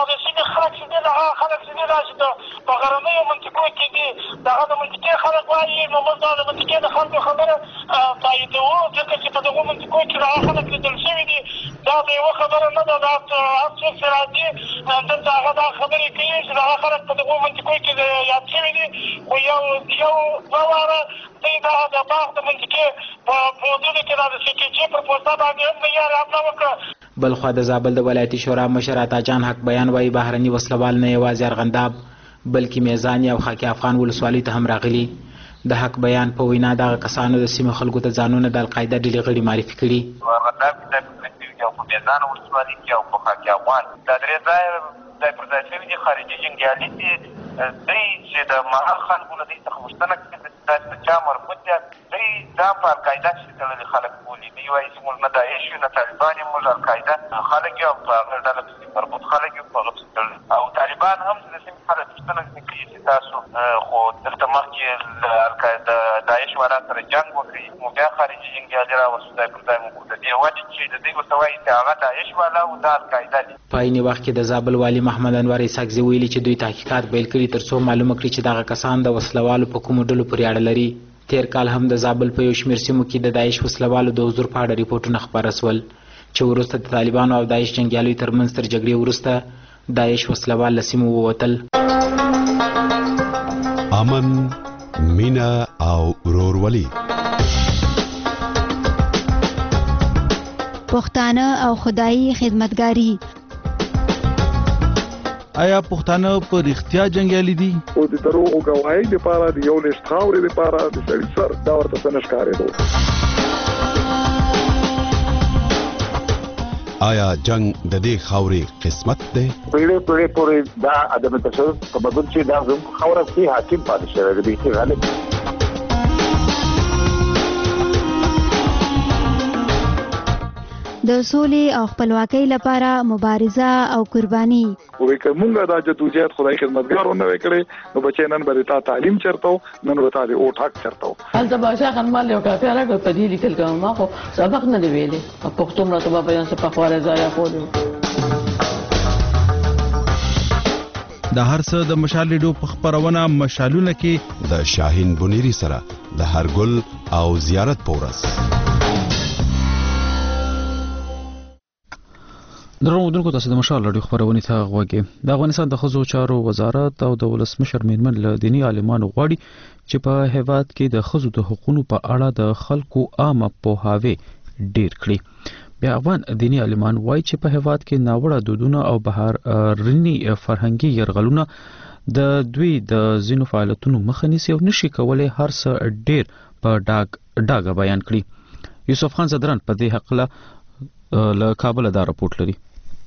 په غرنیو منطقو کې دي دغه د منطقې خلک وایي نو موږ دا د منطقې د خلکو خبره تاییدوو ځکه چې په دغو منطقو کې هغه خلک لیدل شوي دي. دا د یوه خبره نه ده، دا هر څوک چې راځي دلته هغه دا خبرې کوي چې دغه خلک په دغو منطقو کې یاد شوي دي. خو یو یو دوه واره دوی دا د باغ د منطقې په حدودو کې دا د سکیچې پر پوسته باندې هم معیار حمله وکړه. بلخوا د زابل د ولایتي شورا مشر عطاجان حق بیان وایي بهرني وسلوال نه یوازې ارغنداب بلکې میزان او خاکی افغان ولسوالۍ ته هم راغلي. د حق بیان په وینا دغه کسانو د سیمې خلکو ته ځانونه د القاعده ډلې غړي معرفي کړي. ارغنداب کې او په میزان ولسوالۍ کې او په خاکی افغان دا درې ځای ځای پر ځای شوي دي. خارجي جنګیالي دي دوی چې د محل خلکو له دوی څخه پوښتنه کوي داسې په چا مربوط دي. دوی ځان په القاعده کښې تړلي خلک بولي. دوی وایي چې موږ نه داعش یو نه طالبان یو، موږ القاعده خلک یو او په هغه ډله پسې مربوط خلک یو په هغه پسې تړلي. او طالبان هم د سیمې خلک پوښتنه کوي چې تاسو خو دلته کې القاعده داعش والا سره جنگ وکړي مو بیا خارجي جنګیالي راوستل پر ځای مو د دې وجه چې د دې وسوي چې هغه داعش والا او د القاعده دي. په عین وخت کې د زابل والی محمد انور اسحاقزي ویلي چې دوی تحقیقات پیل کړي ترڅو معلومه کړي چې دغه کسان د وسلوالو په کومو ډلو پورې اړه لري. تیر کال هم د زابل په یو شمېر سیمو کې د داعش وسلوالو د حضور په اړه ریپورټونه خپاره سول چې وروسته د طالبانو او داعش جنګیالیو ترمنځ تر جګړې وروسته داعش وسلوال له سیمو ووتل. امن، مینا او ورورولي، پښتانه او خدایي خدمتګاری. آیا پښتانه په رښتیا جنګیالي دي؟ او د دروغو ګواهۍ لپاره د یو لیست خاورې لپاره د سړي سر دا ورته څه نه ښکارېدو. آیا جنگ د دې خاورې قسمت دی؟ پیړۍ پیړۍ پورې دا عدم تشدد په بدل چې دا زموږ خاوره کې حاکم پاتې شوی دی چې غالب د سولې او خپلواکۍ لپاره مبارزه او قرباني. وې که مونږ دا جدوجہد خدای خدمتګارو نه وکړي نو بچي نن به تا تعلیم چرته نن به تا د اوټ حق چرته. هلته باشا خنمال یو کافي راغی په دې لیکل کوم ما خو سبق نه دی ویلي پښتو مراته په بیان څه په خواره ځای خوري. د هر څه د مشال ریډیو په خبرونه مشالونه کې د شاهین بنيري سره د هرګل او زیارت پورس. درنو ودونکو تاسو د مشال لړۍ خبرونه ته غوږی. د افغانستان د ښځو چارو وزارت او د ولسمشر میرمن له دینی عالمانو غواړي چې په هیواد کې د ښځو د حقوقو په اړه د خلکو عامه پوهاوی ډیر کړي. بیا افغان دینی عالمان وایي چې په هیواد کې ناوړه دودونه او بهرني فرهنګي يرغلونه د دوی د زینو فعالیتونو مخه نیسي او نشي کولای هر څه ډیر په ډاګ ډاګه بیان کړي. یوسف خان زدران په دې حق له له کابل دا راپورټ لري.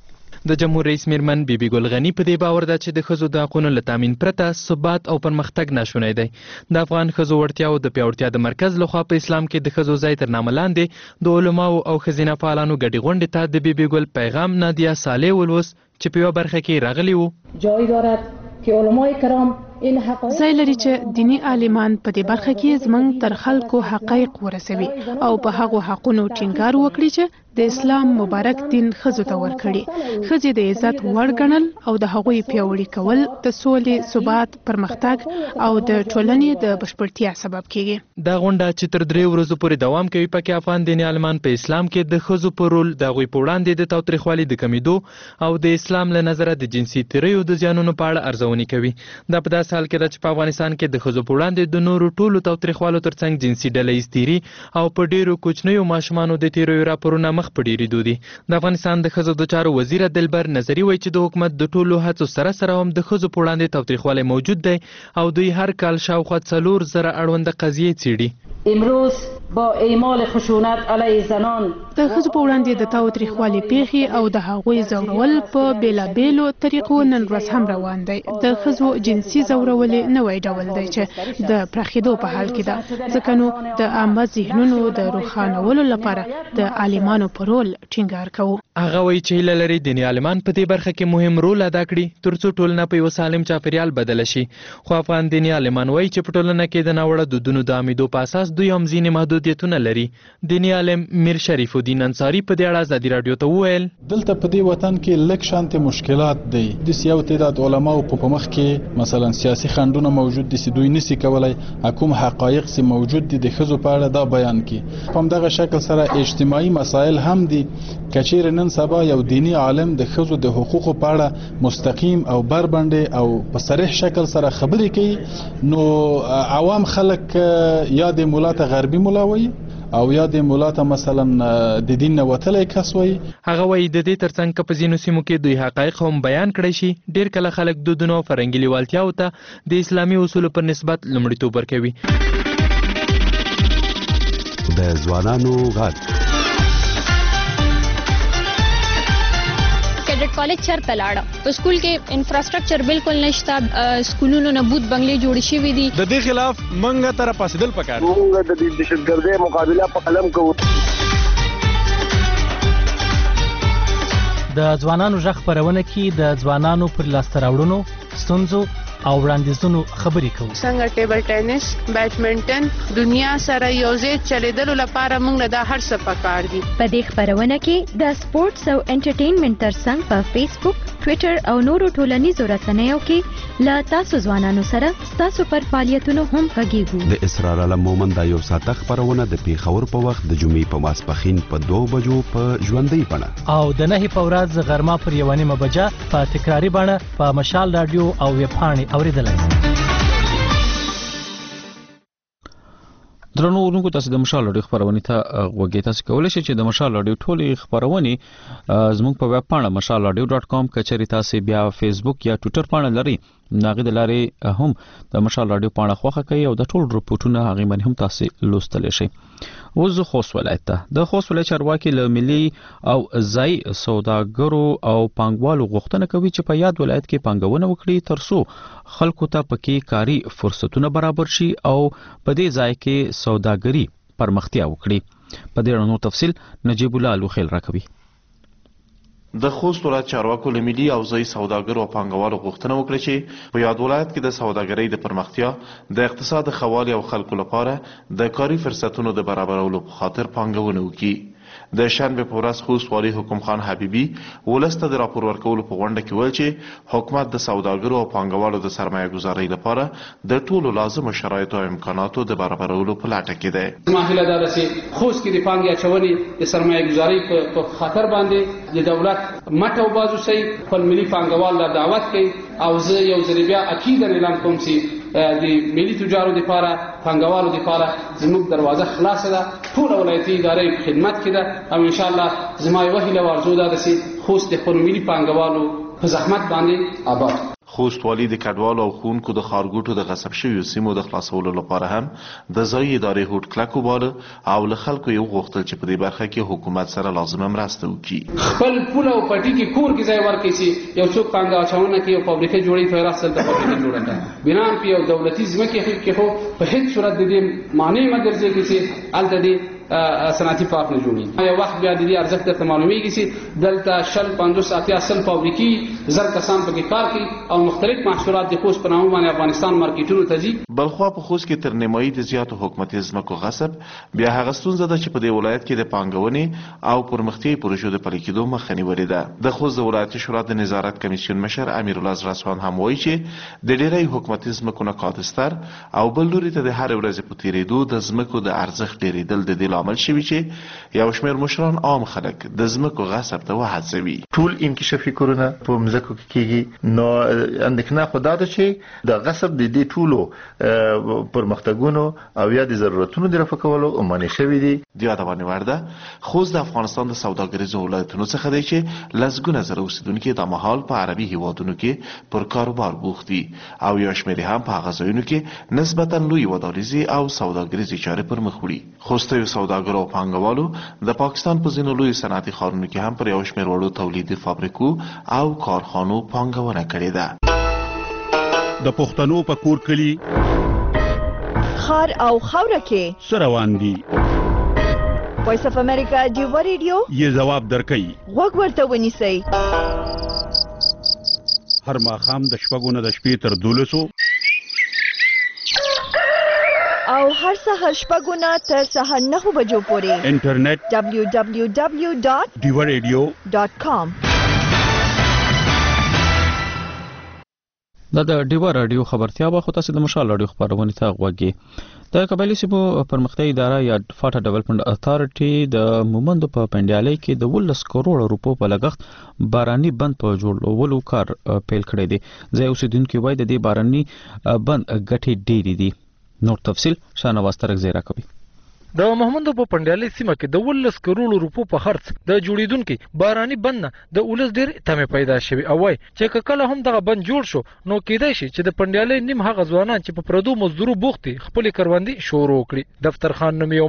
د جمهور رئیس میرمن بیبي ګل غنی په دې باور ده چې د ښځو د حقوقو له تامین پرته ثبات او پرمختګ ناشونی دی. د افغان ښځو وړتیاو د پیاوړتیا د مرکز لخوا په اسلام کې د ښځو ځای تر نامه لاندې د علماو او ښځینه فعالانو ګډې غونډې ته د بیبي ګل پیغام نادیه صالح ولوس چې په یوه برخه کې راغلی وو. جای دارد که علمای کرام ځای لري چې دینی عالمان په دې برخه کې زموږ تر خلکو حقایق ورسوي او په هغو حقونو ټینګار وکړي چې د اسلام مبارک دین ښځو ته ورکړي. ښځې د عزت وړ ګڼل او د هغوی پیاوړي کول د سولې، ثبات، پرمختګ او د ټولنې د بشپړتیا سبب کیږي. دا غونډه چې تر درې ورځو پورې دوام کوي پکې افغان دینی عالمان په اسلام کې د ښځو په رول د هغوی په وړاندې د تاوتریخوالي د کمیدو او د اسلام له نظره د جنسي تیریو د زیانونو په اړه ارزونې کوي. دا په داسې حال کې ده چې په افغانستان کې د ښځو په وړاندې د نورو ټولو تاوتریخوالو ترڅنګ جنسي ډله ییز تیري او په ډیرو کوچنیو ماشومانو د تیریو راپورونه مخ په ډیریدو دي. د افغانستان د ښځو د چارو وزیر دلبر نظري وایي چې د حکومت د ټولو هڅو سره سره هم د ښځو په وړاندې تاوتریخوالی موجود دی او دوی هر کال شاوخوا څلور زره اړونده قضیې څیړي. امروز با اعمال خشونت علیه زنان د ښځو په وړاندې د تاوتریخوالي پیښې او د هغوی ځورول په بیلابیلو طریقو نن ورځ هم روان دی. د ښځو جنسي ځورول نوی ډول دی چې د پراخېدو په حال کې ده، ځکه نو د عامه ذهنونو د روښانولو لپاره د عالمانو په رول ټینګار کوو. هغه وایي چې هیله لري دیني عالمان په دې برخه کې مهم رول ادا کړي ترڅو ټولنه په یو سالم چاپیریال بدله شي. خو افغان دیني عالمان وایي چې په ټولنه کې د ناوړه دودونو د عامېدو په اساس دوی هم ځینې محدودیتونه لري. دیني عالم میر شریف الدین انصاری په دې اړه ازادي راډیو ته وویل دلته په دې وطن کې لږ شانتې مشکلات دی. د یو تعداد علماو په مخ کې مثلا سیاسي خنډونه موجود دي چې دوی نشي کولای کوم حقایق چې موجود دي د ښځو په اړه دا بیان کړي. په همدغه شکل سره اجتماعي مسایل هم دي. کچیر نن سبا یو دینی عالم د ښځو د حقوقو په اړه مستقیم او بربنډ او په صریح شکل سره خبرې کوي نو عوام خلک یا د مولا ته غربي مولا وایي او یا د مولا ته مثلا د دین نه وتلی کس وایي. هغه وایي د دې ترڅنګ که په ځینو سیمو کې دوی حقایق هم بیان کړی شي ډېر کله خلک دودونو او فرهنګي لیوالتیاو ته د اسلامي اصولو پر نسبت لومړیتوب ورکوي. د ځوانانو غږ کیډټ کالج چرته لاړه په سکول کې انفراستراکچر بالکل نشته، سکولونو نه بوت بنگلې جوړ شوې دي. د دې خلاف منګه تر پاسدل پکار موږ د دهشتګردۍ مقابله په قلم کوو. د ځوانانو غږ خبرونه کې د ځوانانو پر لاسته راوړنو، ستونزو او وړاندیزونو خبرې کوو. څنګه ټیبل ټینس، بیډمنټن، دنیا سره یوځای چلیدلو لپاره موږ دا هر څه پکار دي. په دې خبرونه کې د سپورتس او انټرټینمنټ ترڅنګ په فیسبوک، ټوئیټر او نورو ټولنیزو رسنیو کې لا تاسو ځوانانو سره تاسو پر فعالیتونو هم غږیږو. د اسرار علم مومن دا یو ساعته خبرونه د پیښور په وخت د جمعې په ماسپښین په دوه بجو په ژوندۍ بڼه او د نهي په ورځ غرمه پر یوه نیمه بجه په تکراري بڼه په مشال رادیو او ویب پاڼې اوریدلی شئ. درنو اورونکو، تاسو د مشال رادیو خبرونه ته غوږی تاسو کولی شئ چې د مشال رادیو ټولې خبرونه زموږ په ویب پاڼه مشال رادیو ډاټ کام کچری تاسو بیا فیسبوک یا ټوئیټر پاڼه لري، ناغه د لارې هم د مشال رادیو پاڼه خوښه کوي او د ټول رپورټونو هغه باندې هم تاسو لوستلی شئ. اوس خوست ولایت ته د خوست ولایت چارواکي له ملي او ځای سوداګرو او پانګوالو غوښتنه کوي چې په یاد ولایت کې پانګونه وکړي ترڅو خلکو ته پکې کاري فرصتونه برابر شي او په دې ځای کې سوداګري پرمختیا وکړي. په دې اړه نو تفصیل نجیب الله لوخیل راکوي. د خوست ولایت چارواکو له ملي او ځای سوداګرو او پانګوالو غوښتنه وکړه چې په یاد ولایت کې د سوداګرۍ د پرمختیا، د اقتصاد ښه او خلکو لپاره د کاري فرصتونو د برابرولو په خاطر پانګونه وکړي. د شنبه په ورځ خوست والي حکم خان حبیبي ولسته د راپور ورکولو په غونډه کې ویل چې حکومت د سوداګرو او پانګوالو د سرمایه ګذارۍ لپاره د ټولو لازمو شرایطو او امکاناتو د برابرولو په لټه کې دی. ماهله دا چې خوست کې د پانګې اچونې د سرمایه ګذارۍ په خاطر باندې د دولت مټ او بازو سي خپل ملي پانګوال لا دعوت کوي او زه یو ځل بیا اکید اعلان کوم چې د ملي تجارو لپاره پانګوالو لپاره زموږ دروازه خلاصه ده. ټول ولایتي ادارې خدمت کې ده او ان شاء الله زما یو هیله ورزو ده چې خوست د خپل ملي پانګوالو په زحمت باندې آباد. خوست والي د کډوالو او خونکو د خارګوټو د غصب شویو سیمو د خلاصولو لپاره هم د ځایي ادارې هوډ کلک وباله او له خلکو یې وغوښتل چې په دې برخه کې حکومت سره لازمه مرسته وکړي. خپل پوله او پټي کې کور کې ځای ورکړي چې یو څوک پانګه اچونه کوي او فابریکه جوړوي په راس دلته فابریکه جوړه کړي بنان په یو دولتي ځمکه کې خو په هیڅ صورت د دې معنی مګرځي چې الته دې صنعتي پارک نه جوړي. یو وخت بیا د دې ارزښت درته معلومیږي چې دلته شل پنځوس اتیا سل فابریکې زر کسان پکې کار کوي او مختلف محصولات د خوست په نامه باندې افغانستان مارکیټونو ته ځي. بلخوا په خوست کې تر نیمایي د زیاتو حکومتي ځمکو غصب بیا هغه ستونزه ده چې په دې ولایت کې د پانګونې او پرمختیایي پروژو د پلي کېدو مخه نیولې ده. د خوست د ولایتي شورا د نظارت کمیسیون مشر امیرالله زړسوان هم وایي چې د ډېری حکومتي ځمکو نه کادستر او بل لوري ته د هرې ورځې په تېرېدو د ځمکو د ارزښت ډېرېدل د دې عمل شوی چې یو شمېر مشران عام خلک د ځمکو غصب ته وهڅوي. ټول انکشافي کارونه په ځمکو کې کیږي نو اندېښنه خو دا ده چې د غصب د دې ټولو پرمختګونو او یا د ضرورتونو د رفع کولو معنی شوی دي. د یادونه ورده خوست د افغانستان د سوداګریزو ولایتونو څخه دی چې لسګونه زره اوسیدونکي د مهال په عربي هیوادونو کې پر کاروبار بوخت دي او یو شمېر هم په هغه ځایونو کې نسبتا لوی ودانیزي او سوداګریزي چارې پر مخ وړي. خوست یو سوداګرو پانګوالو د پاکستان په ځینو لوی صنعتي ښارونو کې هم پر یو شمېر وړو تولیدي فابریکو او کارخانو پانګونه کړې ده. د پښتنو په کور کلی خار او خاوره کې څه روان دي؟ وایس اف امریکا ډیوا ریډیو یې ځواب درکوي. غوږ ورته ونیسئ. هر ماښام د شپږو نه د شپې تر دولسو او هر سهار شپږو نه تر سهار نهو بجو پورې انټرنیټ دبلیو دبلیو دبلیو ډاټ ډیوا ریډیو ډاټ کام. دا د ډیوا رادیو خبرتیا به خو تاسو د مشال رادیو خبرونه ته غوږی. د قبایلی سیمو پرمختیایي اداره یا فاټا ډیولپمنٹ اتھارټي د مومندو په پنډیالۍ کې د ولس کروڑ روپو په لګښت باراني بند په جوړولو کار پیل کړی دی. ځای اوسیدونکو وایي د دې باراني بند ګټې ډېرې دي. نور تفصیل شاهنواز ترکزی راکوي. د محمدو په پنډیالۍ سیمه کې د ولس کروڑو روپو په خرڅ د جوړیدونکو باراني بند نه د ولس ډېر تمه پیدا شوی او وای چې کله هم دغه بند جوړ شو نو کېدای شي چې د پنډیالۍ نیم هغه ځوانان چې په پردو مزدورو بوختي خپل کروندې شروع کړي. دفتر خان نوم یو مشر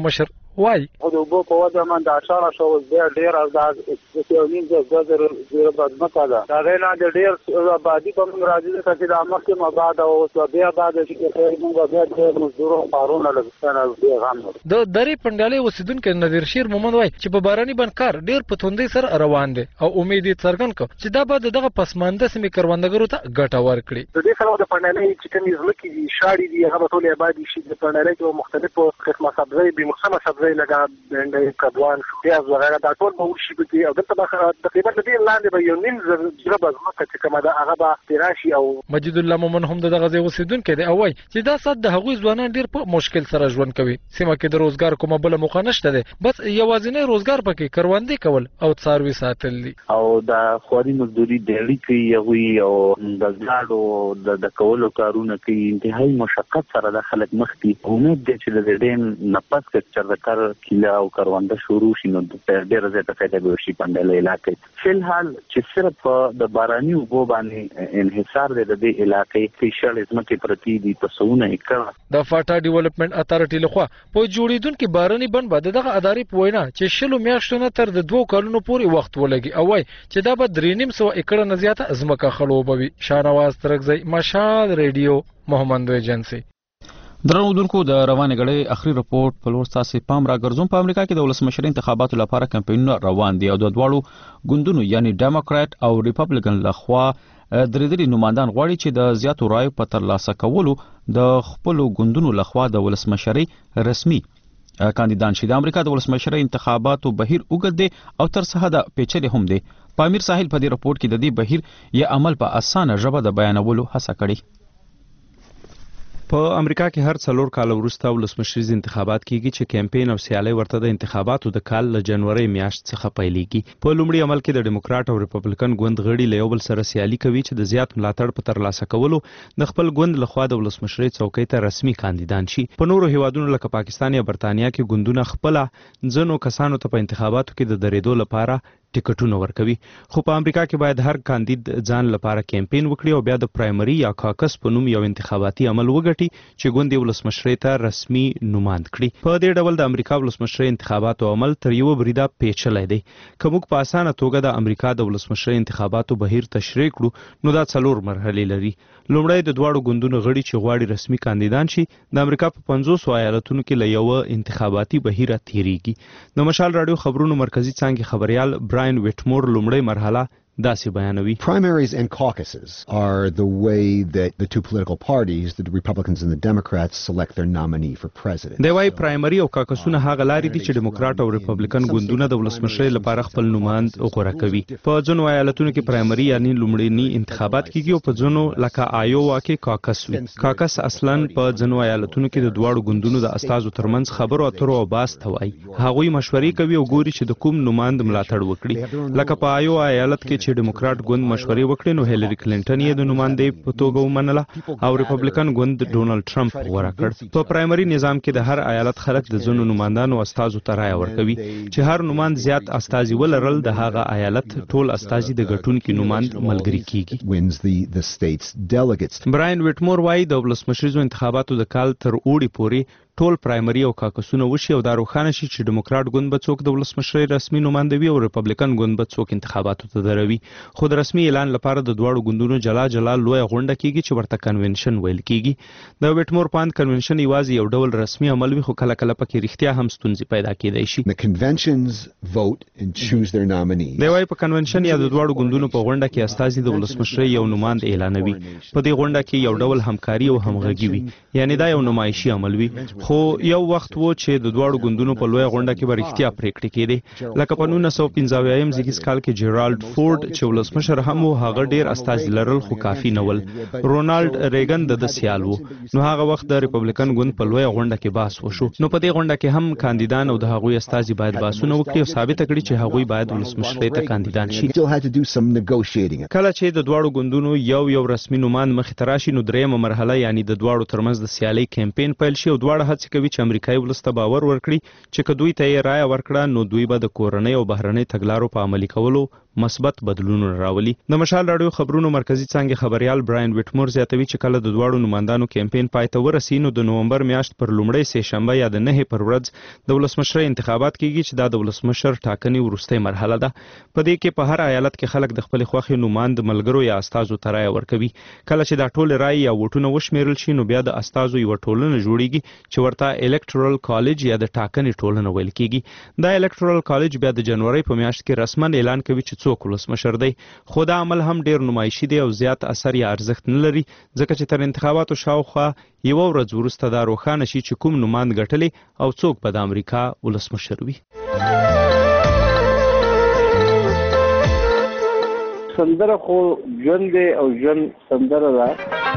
وای خو د اوبو په وجه من د اشاره شو بیا ډیر از د یو نیم د زر زیرو بدمته ده دا غینا د ډیر آبادی په موږ راځي چې د مخکې مباد او بیا بعد چې موږ بیا د مزدورو قارونه لګستانه بیا غم د درې پندالې اوسیدونکو نذیر شیر مومند وای چې په باراني بنکار ډیر په توندۍ سره روان دي او امید یې څرګند کړ چې دا به دغه پسمانده سیمې کروندګرو ته ګټه ورکړي. د دې سره د پندالې چې کومې ځمکې دي شاړې دي هغه ټول آبادي شي د پندالې کې مختلفو قسمه سبزۍ به مخصمه سبزۍ لګا بنډۍ کدوان پیاز وغیرہ دا ټول به وشي په او دلته به تقریبا د دې لاندې به یو نیم زره بزمکه چې کومه ده هغه به تراشي. او مجید الله مومن هم دغه ځای اوسیدونکی دی او وایي چې دا سد د هغوی ځوانان ډیر په مشکل سره ژوند کوي. سیمه کې د روزګار کومه بله موقع نشته دی، بس یوازینی روزګار پکې کروندې کول او څاروي ساتل دي. او د خواري مزدوري ډېری کوي هغوی او د ګاډو د کولو کارونه کوي، انتهایی مشقت سره د خلک مخ دي. امید دی چې د دې نه پس که چېرته کار کیله او کرونده شروع شي نو ډېره زیاته فایده به وشي پنډلې علاقې. فلحال چې صرف د باراني اوبو باندې انحصار دی د دې علاقې کې شل ځمکې پرتې دي په سوونه ایکړه. د فاټا ډیولپمنټ اتارټي لخوا په جوړیدونکو باراني بند به دغه ادارې په وینا چې شلو میاشتو نه تر د دوو کلونو پورې وخت ولګي او وايي چې دا به درې نیم سوه ایکړه نه زیاته ځمکه خړوبوي. شاهنواز ترکزی، مشال ریډیو، محمد ایجنسی. درنودونکو د روانې غړې اخري رپورت په لور تاسو پام راګرځوم. په امریکا کې د ولسمشر انتخاباتو لپاره کمپاینونه روان دي او د دواړو ګوندونو یعنی ډیموکرات او ریپبلیکن لخوا درېدلي نمائندان غواړي چې د زیاتو رایو په ترلاسه کولو د خپلو ګوندونو لخوا د ولسمشرۍ رسمي کاندیدان شي. د امریکا د ولسمشرۍ انتخاباتو بهیر اوږد دی او تر څه حده پیچلی هم دی. پامیر ساحل په دې رپورت کې د دې بهیر یا عمل په اسانه ژبه د بیانولو هڅه کړې. په امریکا کې هر څلور کال وروسته ولسمشریز انتخابات کیږي چې کمپاین او سیالي ورته د انتخاباتو د کال له جنوري میاشت څخه پیلېږي. په لومړي عمل کې د ډیموکرات او ریپبلیکن ګوند غړي له یو بل سره سیالي کوي چې د زیات ملاتړ په ترلاسه کولو د خپل ګوند لخوا د ولسمشرۍ څوکۍ ته رسمي کاندیدان شي. په نورو هیوادونو لکه پاکستان یا برتانیا کې ګوندونه خپل ځنو کسانو ته په انتخاباتو کې د درېدو لپاره ټیکټونه ورکوي. خو په امریکا کې باید هر کاندید ځان لپاره کمپاین وکړي او بیا د پرایمري یا کاکس په نوم یو انتخاباتي عمل وګټي چې ګوند یې ولسمشرۍ ته رسمي نوماند کړي. په دې ډول د امریکا ولسمشرۍ انتخاباتو عمل تر یو بریده پیچلی دی. که موږ په اسانه توګه د امریکا د ولسمشرۍ انتخاباتو بهیر تشریح کړو نو دا څلور مرحلې لري. لومړی د دواړو ګوندونو غړي چې غواړي رسمي کاندیدان شي د امریکا په پنځوسو ایالتونو کې له یوه انتخاباتي بهیره تیریږي. د مشال راډیو خبرونو مرکزي څانګې خبریال براین ویټمور لومړی مرحله داسې بیانوي. Primaries and caucuses are the way that the two political parties, the Republicans and the Democrats, select their nominee for president. دی وايي پرایمري او کاکسونه هغه لارې دي چې ډیموکرات او ریپبلیکن ګوندونه د ولسمشرۍ لپاره خپل نوماند غوره کوي. په ځینو ایالتونو کې پرایمري یعنی لومړني انتخابات کیږي او په ځینو لکه آیووا کې کاکس وي. کاکس اصلاً په ځینو ایالتونو کې د دواړو ګوندونو د استازو ترمنځ خبرو اترو او باس ته وایي. هغوی مشورې کوي او ګوري چې د کوم نوماند ملاتړ وکړي. لکه په آیووا ایالت کې چې ډیموکرات ګوند مشورې وکړي نو هیلری کلینټن یې د نمائندې په توګه ومنله او ریپبلیکن ګوند ډونالد ټرمپ غوره کړ. په پرایمري نظام کې د هر ایالت خلک د ځینو نمائندانو استازو ته رایه ورکوي چې هر نمائند زیات استازي ولرل د هغه ایالت ټول استازي د ګټونکي نمائند ملګري کیږي. براین ویټمور وایي د ولسمشریزو انتخاباتو د کال تر اوړي پورې ټول پرایمري او کاکسونه وشي او دا روښانه شي چې ډیموکرات ګوند به څوک د ولسمشرۍ رسمي نمایندوي او ریپبلیکن ګوند به څوک انتخاباتو ته دروي. خو د رسمي اعلان لپاره د دواړو ګوندونو جلا جلا لویه غونډه کیږي چې ورته کنونشن ویل کیږي. د ویټمور پاند کنونشن یوازې یو ډول رسمي عمل وي خو کله کله پکې رښتیا هم ستونزې پیدا کیدای شي. دی وايي په کنونشن یا د دواړو ګوندونو په غونډه کې استازي د ولسمشرۍ یو نمایند اعلانوي. په دې غونډه کې یو ډول همکاري او همغږي وي یعنی دا یو نمایشي عمل وي. خو یو وخت وو چې د دواړو ګوندونو په لویه غونډه کې به رښتیا پریکړې کېدې. لکه په نولس سوه پنځه اویایم زیږدیز کال کې جیرالډ فورډ چې ولسمشر هم و هغه ډیر استازي لرل خو کافي نه ول. رونالډ ریګن د د سیال و نو هغه وخت د ریپبلیکن ګوند په لویه غونډه کې باس وشو. نو په دې غونډه کې هم کاندیدان او د هغوی استازي باید باسونه وکړي او ثابت کړي چې هغوی باید ولسمشرۍ ته کاندیدان شي. کله چې د دواړو ګوندونو یو یو رسمي نوماند مخې ته راشي نو درېیمه مرحله یعنی د دواړو ترمنځ د سیالۍ کمپاین پیل شي او دواړه هڅه کوي چې امریکایي ولس ته باور ورکړي چې که دوی ته یې رایه ورکړه نو دوی به د کورنۍ او بهرنۍ تګلارو په عملي کولو مثبت بدلونونه راولي. د مشال راډیو خبرونو مرکزی څانګې خبريال براین ویټمور زیاتوي چې کله د دواړو نمائندانو کمپاین پای ته ورسي نو د نومبر میاشت پر لومړۍ سه شنبه یا د نه پر ورځ د ولسمشر انتخابات کیږي چې دا د ولسمشر ټاکنې وروستۍ مرحله ده. په دې کې په هر ایالت کې خلک د خپل خوښې نوماند ملګرو یا استازو ته رایه ورکوي. کله چې دا ټول رایې یا ووټونه وشمیرل شي نو بیا د استازو یو ټولنه جوړیږي چې ورته الکټورل کالج یا د ټاکنې ټولنه ویل کیږي. دا الکټورل کالج بیا د جنوري په میاشت کې رسمن اعلان کوي چې څوک ولسمشر دی. خو دا عمل هم ډیر نمایشي دی او زیات اثر یا ارزښت نه لري ځکه چې تر انتخاباتو شاوخوا یو ورځ وروسته دا روښانه شي چې کوم نوماند ګټلې او څوک به د امریکا ولسمشر وي. سندره خو ژوند دی او ژوند سندره ده.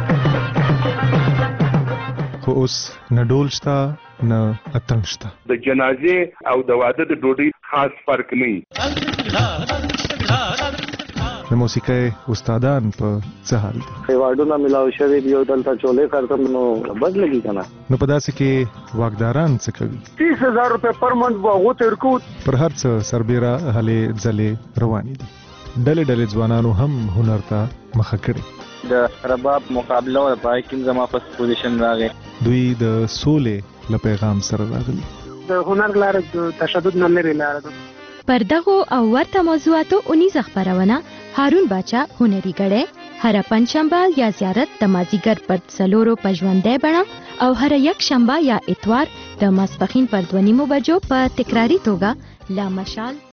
خو اوس نه ډول شته نه اتڼ شته. د جنازې او د واده د ډوډۍ خاص فرق نه. د موسیقۍ استادان په څه حال دي؟ ایوارډونه ملاو شوي دي او دلته چولې خرڅم نو بد لګي کنه. نو په داسې کې واکداران څه کوي؟ تیس هزار روپے پر منټ به هغو ته ورکو. پر هر څه سربیره هلې ځلې روانې دي. ډلې ډلې ځوانانو هم هنر ته مخه کړې. د رباب مقابله او پای کې زما په پوزیشن راغی. دوی د سولې له پیغام سره راغلي. د هنر لاره د تشدد نه لري لاره ده. پر دغو او ورته موضوعاتو اونیزه خبرونه هارون باچا هنري غړې هر پنځشنبه یا زیارت د مازیګر پر څلورو په ژوندۍ بڼه او هر یک شنبه یا اتوار د ماسپښین پر دوه نیمو بجو په تکراری توګه لا مشال